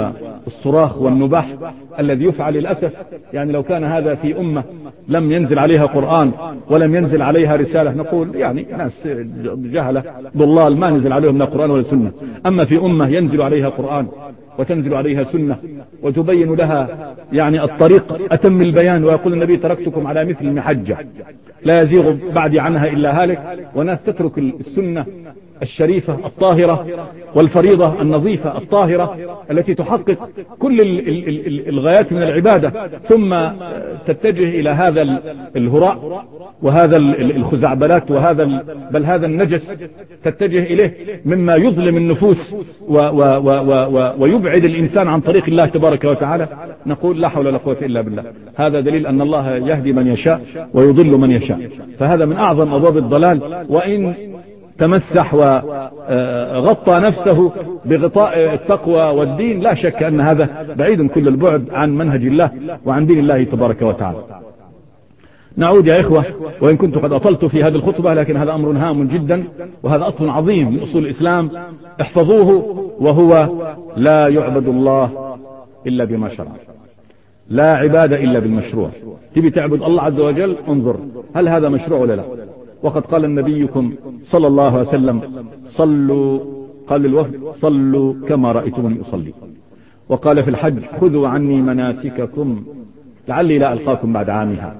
الصراخ والنباح الذي يفعل للأسف. يعني لو كان هذا في أمة لم ينزل عليها قرآن ولم ينزل عليها رسالة نقول يعني ناس جهلة ضلال ما نزل عليهم لا قرآن ولا سنة. أما في أمة ينزل عليها قرآن وتنزل عليها سنة وتبين لها يعني الطريق أتم البيان، ويقول النبي تركتكم على مثل المحجة لا يزيغ بعدي عنها إلا هالك، وناس تترك السنة الشريفة الطاهرة والفريضة النظيفة الطاهرة التي تحقق كل الغايات من العبادة، ثم تتجه إلى هذا الهراء وهذا الخزعبلات وهذا بل هذا النجس تتجه إليه مما يظلم النفوس و و و و ويبعد الإنسان عن طريق الله تبارك وتعالى. نقول لا حول ولا قوة إلا بالله. هذا دليل أن الله يهدي من يشاء ويضل من يشاء. فهذا من أعظم أبواب الضلال، وإن تمسح وغطى نفسه بغطاء التقوى والدين لا شك أن هذا بعيد كل البعد عن منهج الله وعن دين الله تبارك وتعالى. نعود يا إخوة، وإن كنت قد أطلت في هذه الخطبة لكن هذا أمر هام جدا، وهذا أصل عظيم من أصول الإسلام احفظوه، وهو لا يعبد الله إلا بما شرع، لا عبادة إلا بالمشروع. تبي تعبد الله عز وجل انظر هل هذا مشروع ولا لا. وقد قال النبيكم صلى الله عليه وسلم صلوا، قال للوفد صلوا كما رأيتموني أصلي. وقال في الحج خذوا عني مناسككم لعلي لا ألقاكم بعد عامها.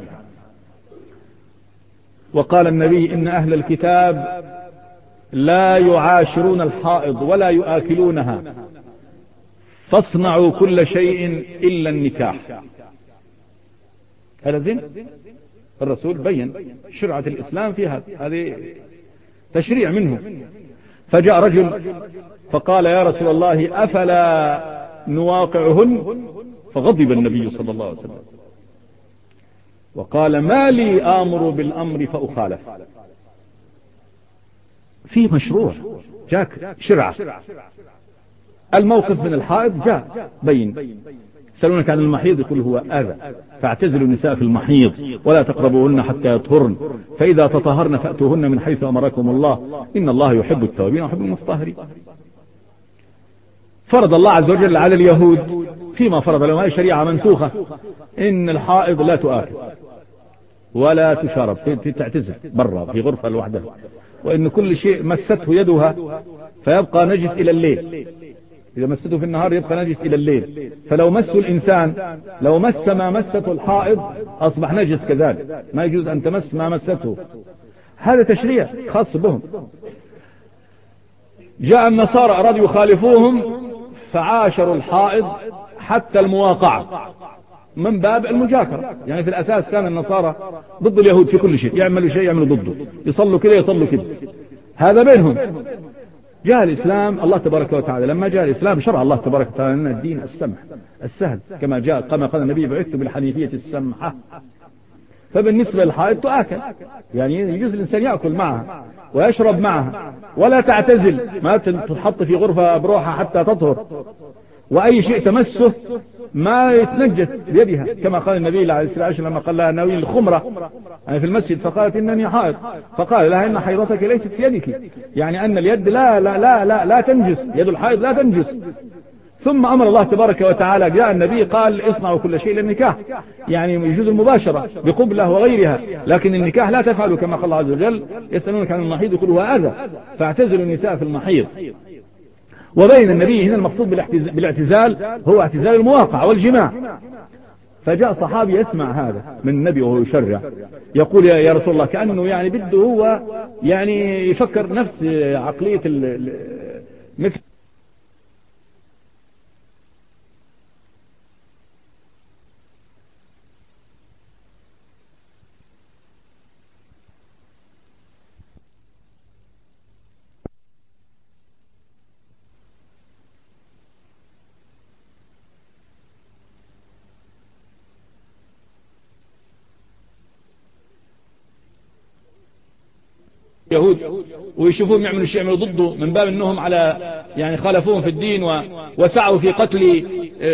وقال النبي إن أهل الكتاب لا يعاشرون الحائض ولا يؤكلونها فاصنعوا كل شيء إلا النكاح. هذا زين. الرسول بين شرعة الإسلام فيها، هذه تشريع منه. فجاء رجل فقال يا رسول الله أفلا نواقعهن؟ فغضب النبي صلى الله عليه وسلم وقال ما لي آمر بالأمر فأخالف. في مشروع جاك شرعة. الموقف من الحائض جاء بين. يسألونك عن المحيض يقول هو أذى فاعتزلوا النساء في المحيض ولا تقربوهن حتى يطهرن فإذا تطهرن فأتوهن من حيث أمركم الله إن الله يحب التوابين ويحب المتطهرين. فرض الله عز وجل على اليهود فيما فرض لهم، هذه شريعة منسوخة، إن الحائض لا تؤكل ولا تشرب، تعتزل برا في غرفة لوحدها، وإن كل شيء مسته يدها فيبقى نجس إلى الليل. إذا مسته في النهار يبقى نجس إلى الليل. فلو مسه الإنسان لو مس ما مسته الحائض أصبح نجس كذلك، ما يجوز أن تمس ما مسته. هذا تشريع خاص بهم. جاء النصارى أرادوا يخالفوهم فعاشروا الحائض حتى المواقعة من باب المجاكرة. يعني في الأساس كان النصارى ضد اليهود في كل شيء، يعملوا شيء يعملوا ضده، يصلوا كذا يصلوا كذا، هذا بينهم. جاء الإسلام الله تبارك وتعالى، لما جاء الإسلام شرع الله تبارك وتعالى لنا الدين السمح السهل، كما جاء كما قال النبي بعثت بالحنيفية السمحة. فبالنسبة للحائض تؤكل، يعني يجوز الإنسان يأكل معها ويشرب معها ولا تعتزل، ما تتحط في غرفة بروحها حتى تطهر، وأي شيء تمسه ما يتنجس بيدها، كما قال النبي عليه الصلاة والسلام لما قال لها ناوين الخمرة يعني في المسجد فقالت إنني حائض، فقال لها إن حيضتك ليست في يدك، يعني أن اليد لا لا لا لا, لا تنجس، يد الحائض لا تنجس. ثم أمر الله تبارك وتعالى، جاء النبي قال اصنعوا كل شيء للنكاح، يعني يجوز المباشرة بقبلة وغيرها، لكن النكاح لا تفعلوا كما قال الله عز وجل يسألونك عن المحيض يقول هو أذى فاعتزلوا النساء في المحيض. وبين النبي هنا المقصود بالاعتزال هو اعتزال المواقع والجماع. فجاء صحابي يسمع هذا من النبي وهو يشرع يقول يا رسول الله، كأنه يعني بده هو يعني يفكر نفس عقلية مثل يهود ويشوفوهم يعملوا شيء يعملوا ضده من باب انهم على يعني خالفوهم في الدين وسعوا في قتل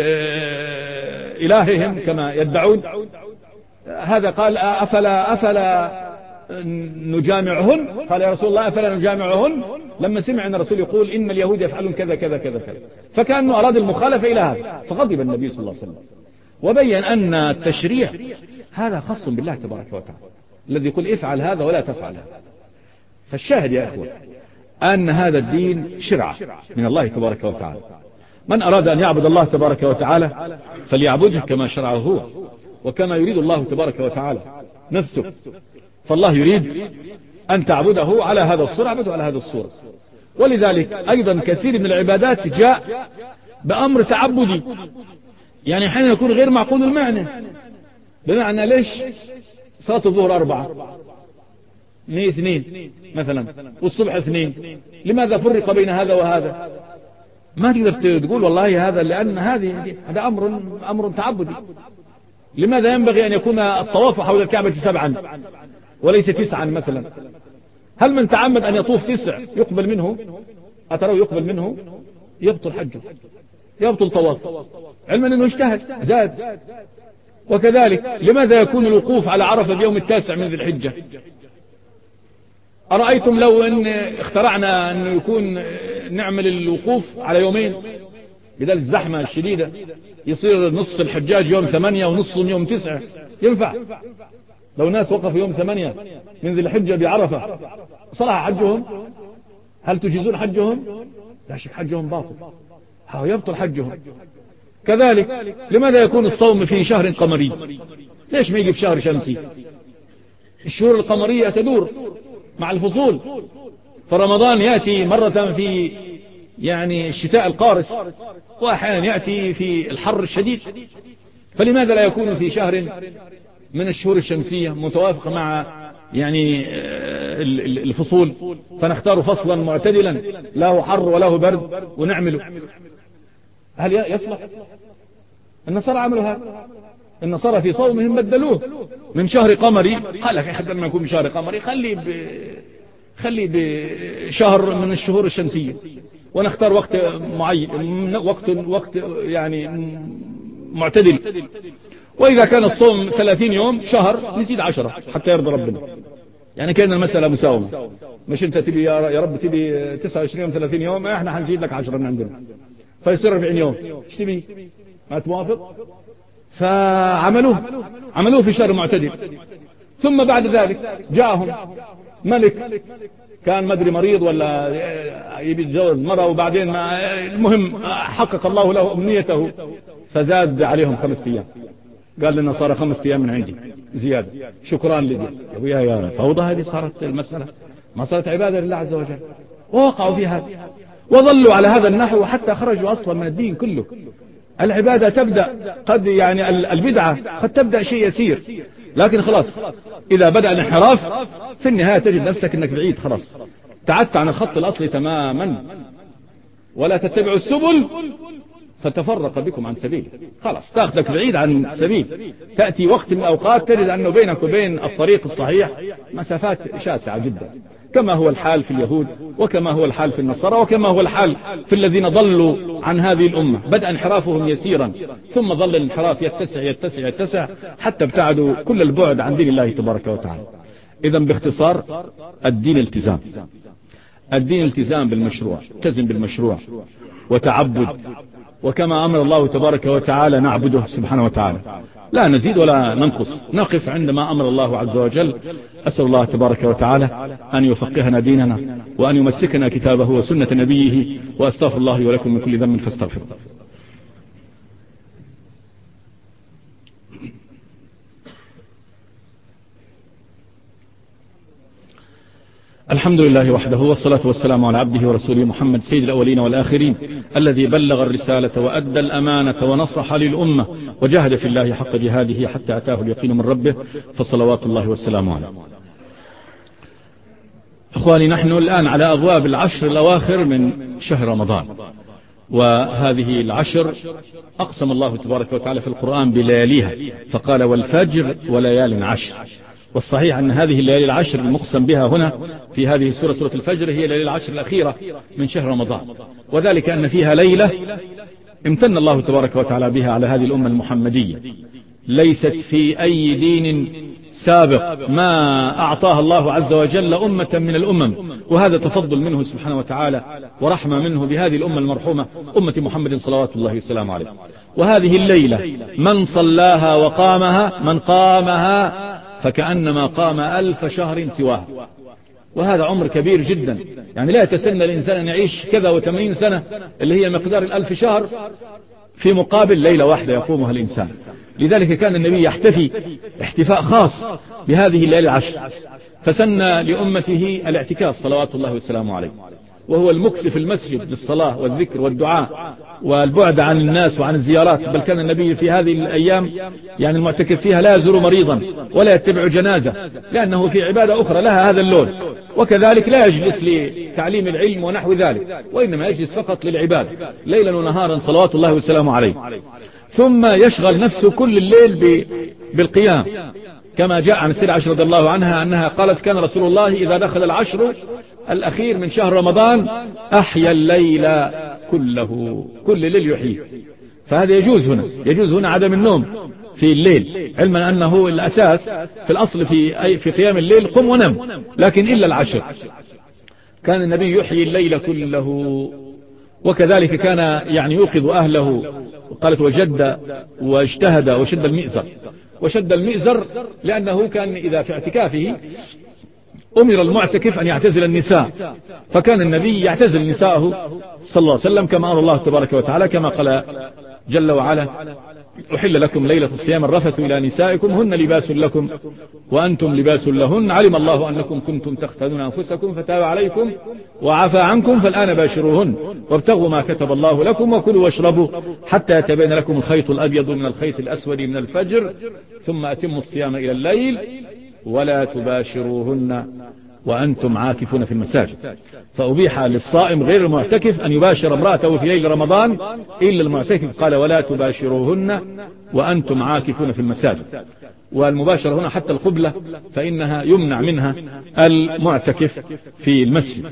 الههم كما يدعون. هذا قال افلا افلا نجامعهن، قال يا رسول الله افلا نجامعهن، لما سمع أن الرسول يقول إن اليهود يفعلون كذا كذا كذا كذا، فكأنه أراد المخالفة إلى هذا، فغضب النبي صلى الله عليه وسلم وبين أن التشريع هذا خاص بالله تبارك وتعالى الذي يقول افعل هذا ولا تفعل هذا. فالشاهد يا أخوة أن هذا الدين شرعة من الله تبارك وتعالى، من أراد أن يعبد الله تبارك وتعالى فليعبده كما شرعه هو وكما يريد الله تبارك وتعالى نفسه. فالله يريد أن تعبده على هذا الصورة، عبده على هذا الصورة. ولذلك أيضا كثير من العبادات جاء بأمر تعبدي، يعني حين يكون غير معقول المعنى، بمعنى ليش صلاة الظهر أربعة مية اثنين مثلا والصبح اثنين، لماذا فرق بين هذا وهذا؟ ما تقدر تقول والله هذا لأن هذه هذا أمر أمر تعبدي. لماذا ينبغي أن يكون الطواف حول الكعبة سبعا وليس تسعا مثلا؟ هل من تعمد أن يطوف تسع يقبل منه؟ أتروا يقبل منه؟ يبطل حجه، يبطل طواف، علما أنه اجتهد زاد. وكذلك لماذا يكون الوقوف على عرفة اليوم التاسع من ذي الحجة؟ أرأيتم لو أن اخترعنا أن يكون نعمل الوقوف على يومين بدل الزحمة الشديدة، يصير نص الحجاج يوم ثمانية ونص يوم تسعة، ينفع؟ لو ناس وقفوا يوم ثمانية من ذي الحجة بعرفة صلح حجهم؟ هل تجيزون حجهم؟ لا شك حجهم باطل، ها يبطل حجهم. كذلك لماذا يكون الصوم في شهر قمري؟ ليش ما يجي في شهر شمسي؟ الشهور القمرية تدور مع الفصول، فرمضان يأتي مرة في يعني الشتاء القارس وأحيانا يأتي في الحر الشديد، فلماذا لا يكون في شهر من الشهور الشمسية متوافقة مع يعني الفصول، فنختار فصلا معتدلا له حر وله برد ونعمله؟ هل يصلح؟ النصارى عملوا هذا، النصارى في صومهم بدلوه من شهر قمري، قال لك حتى لما يكون بشهر قمري خلي ب... خلي بشهر من الشهور الشمسية ونختار وقت معين، وقت وقت يعني معتدل. وإذا كان الصوم ثلاثين يوم شهر نزيد عشرة حتى يرضى ربنا، يعني كان المسألة مساومة، مش انت تبي يا رب تبي تسعة وعشرين يوم ثلاثين يوم، احنا حنزيد لك عشرة من عندنا فيصير أربعين يوم، ايش تبي؟ ما توافق؟ فعملوه عملوه في شهر معتدل. ثم بعد ذلك جاءهم ملك كان مدري مريض ولا يبي يتجوز مرة، وبعدين ما المهم حقق الله له أمنيته فزاد عليهم خمس أيام، قال لنا صار خمس أيام من عندي زيادة شكرا لي. يا يا فوضى هذه صارت المسألة، ما صارت عبادة لله عز وجل، ووقعوا فيها وظلوا على هذا النحو حتى خرجوا أصلا من الدين كله. العبادة تبدأ قد يعني البدعة قد تبدأ شيء يسير، لكن خلاص إذا بدأ الانحراف في النهاية تجد نفسك أنك بعيد، خلاص تعدت عن الخط الأصلي تماما. ولا تتبعوا السبل فتفرق بكم عن سبيل، خلاص تأخذك بعيد عن السبيل. تأتي وقت من الأوقات تجد أنه بينك وبين الطريق الصحيح مسافات شاسعة جدا، كما هو الحال في اليهود وكما هو الحال في النصارى وكما هو الحال في الذين ضلوا عن هذه الأمة. بدأ انحرافهم يسيرا ثم ظل الانحراف يتسع يتسع يتسع حتى ابتعدوا كل البعد عن دين الله تبارك وتعالى. إذا باختصار الدين التزام، الدين التزام بالمشروع، التزم بالمشروع وتعبد، وكما أمر الله تبارك وتعالى نعبده سبحانه وتعالى، لا نزيد ولا ننقص، نقف عندما أمر الله عز وجل. أسأل الله تبارك وتعالى أن يفقهنا ديننا وأن يمسكنا كتابه وسنة نبيه، وأستغفر الله ولكم من كل ذنب فاستغفروا. الحمد لله وحده، والصلاة والسلام على عبده ورسوله محمد سيد الأولين والآخرين، الذي بلغ الرسالة وأدى الأمانة ونصح للأمة وجاهد في الله حق جهاده حتى أتاه اليقين من ربه، فصلوات الله والسلام عليه. أخواني، نحن الآن على أبواب العشر الأواخر من شهر رمضان، وهذه العشر أقسم الله تبارك وتعالى في القرآن بلياليها، فقال والفجر وليال عشر. والصحيح أن هذه الليالي العشر المقسم بها هنا في هذه السورة سورة الفجر هي الليالي العشر الأخيرة من شهر رمضان، وذلك أن فيها ليلة امتن الله تبارك وتعالى بها على هذه الأمة المحمدية، ليست في أي دين سابق ما أعطاها الله عز وجل أمة من الأمم وهذا تفضل منه سبحانه وتعالى ورحمة منه بهذه الأمة المرحومة أمة محمد صلوات الله وسلامه عليه. وهذه الليلة من صلاها وقامها من قامها فكأنما قام ألف شهر سواها، وهذا عمر كبير جدا، يعني لا يتسنى الإنسان أن يعيش كذا وثمانين سنة اللي هي مقدار الألف شهر في مقابل ليلة واحدة يقومها الإنسان. لذلك كان النبي يحتفي احتفاء خاص بهذه الليلة العشر، فسن لأمته الاعتكاف صلوات الله وسلامه عليه، وهو المكث في المسجد للصلاة والذكر والدعاء والبعد عن الناس وعن الزيارات. بل كان النبي في هذه الأيام يعني المعتكف فيها لا يزور مريضا ولا يتبع جنازة، لأنه في عبادة أخرى لها هذا اللون. وكذلك لا يجلس لتعليم العلم ونحو ذلك، وإنما يجلس فقط للعبادة ليلا ونهارا صلوات الله وسلامه عليه. ثم يشغل نفسه كل الليل بالقيام، كما جاء عن السيدة عائشة رضي الله عنها أنها قالت كان رسول الله إذا دخل العشر الأخير من شهر رمضان أحيا الليل كله، كل ليل يحييه. فهذا يجوز هنا، يجوز هنا عدم النوم في الليل، علما أنه الأساس في الأصل في أي في قيام الليل قم ونم، لكن إلا العشر كان النبي يحيي الليل كله. وكذلك كان يعني يوقظ أهله، قالت وجد واجتهد وشد المئزر. وشد المئزر لأنه كان إذا في اعتكافه أمر المعتكف أن يعتزل النساء، فكان النبي يعتزل نساءه صلى الله عليه وسلم كما أمر الله تبارك وتعالى، كما قال جل وعلا أحل لكم ليلة الصيام الرفث إلى نسائكم هن لباس لكم وأنتم لباس لهن علم الله أنكم كنتم تختانون أنفسكم فتاب عليكم وعفى عنكم فالآن باشروهن وابتغوا ما كتب الله لكم وكلوا واشربوا حتى يتبين لكم الخيط الأبيض من الخيط الأسود من الفجر ثم أتموا الصيام إلى الليل ولا تباشروهن وأنتم عاكفون في المساجد. فأبيح للصائم غير المعتكف أن يباشر امرأته في ليل رمضان إلا المعتكف، قال ولا تباشروهن وأنتم عاكفون في المساجد. والمباشرة هنا حتى القبلة فإنها يمنع منها المعتكف في المسجد.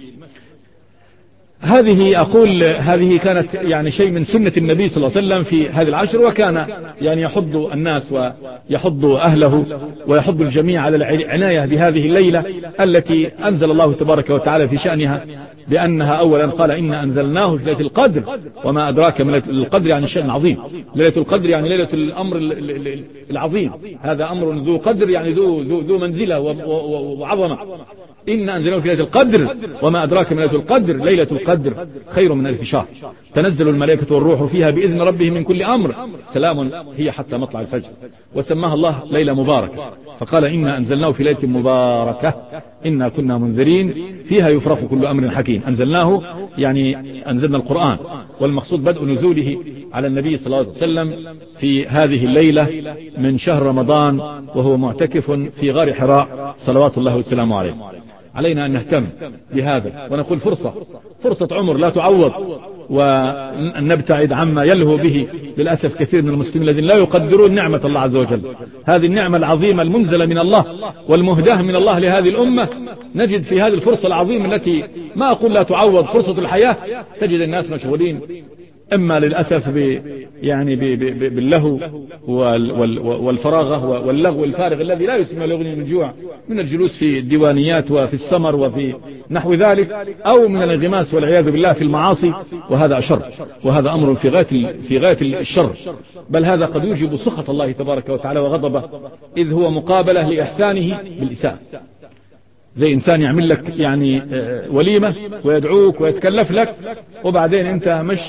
هذه أقول هذه كانت يعني شيء من سنة النبي صلى الله عليه وسلم في هذه العشر، وكان يعني يحض الناس ويحض أهله ويحض الجميع على العناية بهذه الليلة التي أنزل الله تبارك وتعالى في شأنها بأنها أولا قال إن أنزلناه في ليلة القدر وما أدراك من ليلة القدر، يعني شيء عظيم. ليلة القدر يعني ليلة الأمر العظيم، هذا أمر ذو قدر يعني ذو, ذو, ذو منزلة وعظمة. إن أنزلناه في ليلة القدر وما أدراك من ليلة القدر ليلة القدر خير من ألف شهر تنزل الملائكة والروح فيها بإذن ربهم من كل أمر سلام هي حتى مطلع الفجر. وسماها الله ليلة مباركة فقال إنا أنزلناه في ليلة مباركة إنا كنا منذرين فيها يفرق كل أمر حكيم. أنزلناه يعني أنزلنا القرآن، والمقصود بدء نزوله على النبي صلى الله عليه وسلم في هذه الليلة من شهر رمضان وهو معتكف في غار حراء صلوات الله وسلامه عليه. علينا أن نهتم بهذا ونقول فرصة فرصة عمر لا تعوض، وأن نبتعد عما يلهو به للأسف كثير من المسلمين الذين لا يقدرون نعمة الله عز وجل. هذه النعمة العظيمة المنزلة من الله والمهداة من الله لهذه الأمة، نجد في هذه الفرصة العظيمة التي ما أقول لا تعوض فرصة الحياة، تجد الناس مشغولين إما للأسف ب يعني ب ب باللهو والفراغة واللغو الفارغ الذي لا يسمى يغني من الجوع من الجلوس في الديوانيات وفي السمر وفي نحو ذلك، أو من الانغماس والعياذ بالله في المعاصي، وهذا أشر، وهذا أمر في غاية في غاية الشر، بل هذا قد يوجب سخط الله تبارك وتعالى وغضبه، إذ هو مقابلة لإحسانه بالإساءة. زي إنسان يعمل لك يعني وليمة ويدعوك ويتكلف لك، وبعدين أنت مش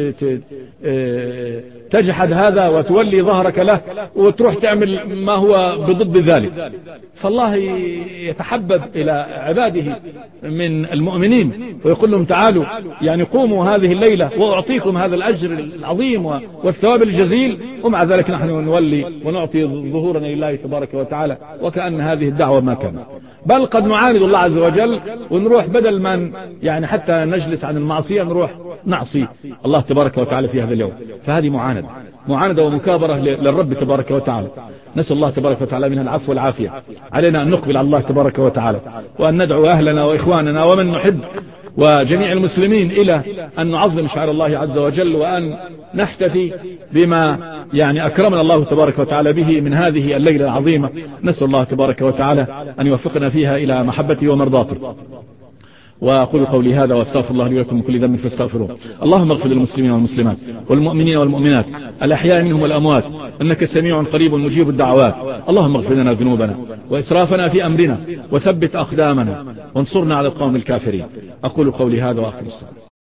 تجحد هذا وتولي ظهرك له وتروح تعمل ما هو بضد ذلك. فالله يتحبب إلى عباده من المؤمنين ويقول لهم تعالوا يعني قوموا هذه الليلة وأعطيكم هذا الأجر العظيم والثواب الجزيل، ومع ذلك نحن نولي ونعطي ظهورنا لله تبارك وتعالى وكأن هذه الدعوة ما كانت، بل قد نعاند الله عز وجل ونروح بدل ما يعني حتى نجلس عن المعصية نروح نعصي الله تبارك وتعالى في هذا اليوم. فهذه معاندة معاندة ومكابرة للرب تبارك وتعالى. نسأل الله تبارك وتعالى منها العفو والعافية. علينا أن نقبل على الله تبارك وتعالى وأن ندعو أهلنا وإخواننا ومن نحب وجميع المسلمين إلى أن نعظم شعائر الله عز وجل، وأن نحتفي بما يعني أكرمنا الله تبارك وتعالى به من هذه الليلة العظيمة. نسأل الله تبارك وتعالى أن يوفقنا فيها إلى محبته ومرضاته. وأقول قولي هذا واستغفر الله لي ولكم من كل ذنب فاستغفروه. اللهم اغفر للمسلمين والمسلمات والمؤمنين والمؤمنات الأحياء منهم والأموات إنك سميع قريب مجيب الدعوات. اللهم اغفر لنا ذنوبنا وإسرافنا في أمرنا وثبت أقدامنا وانصرنا على القوم الكافرين. أقول قولي هذا وأقم الصلاة.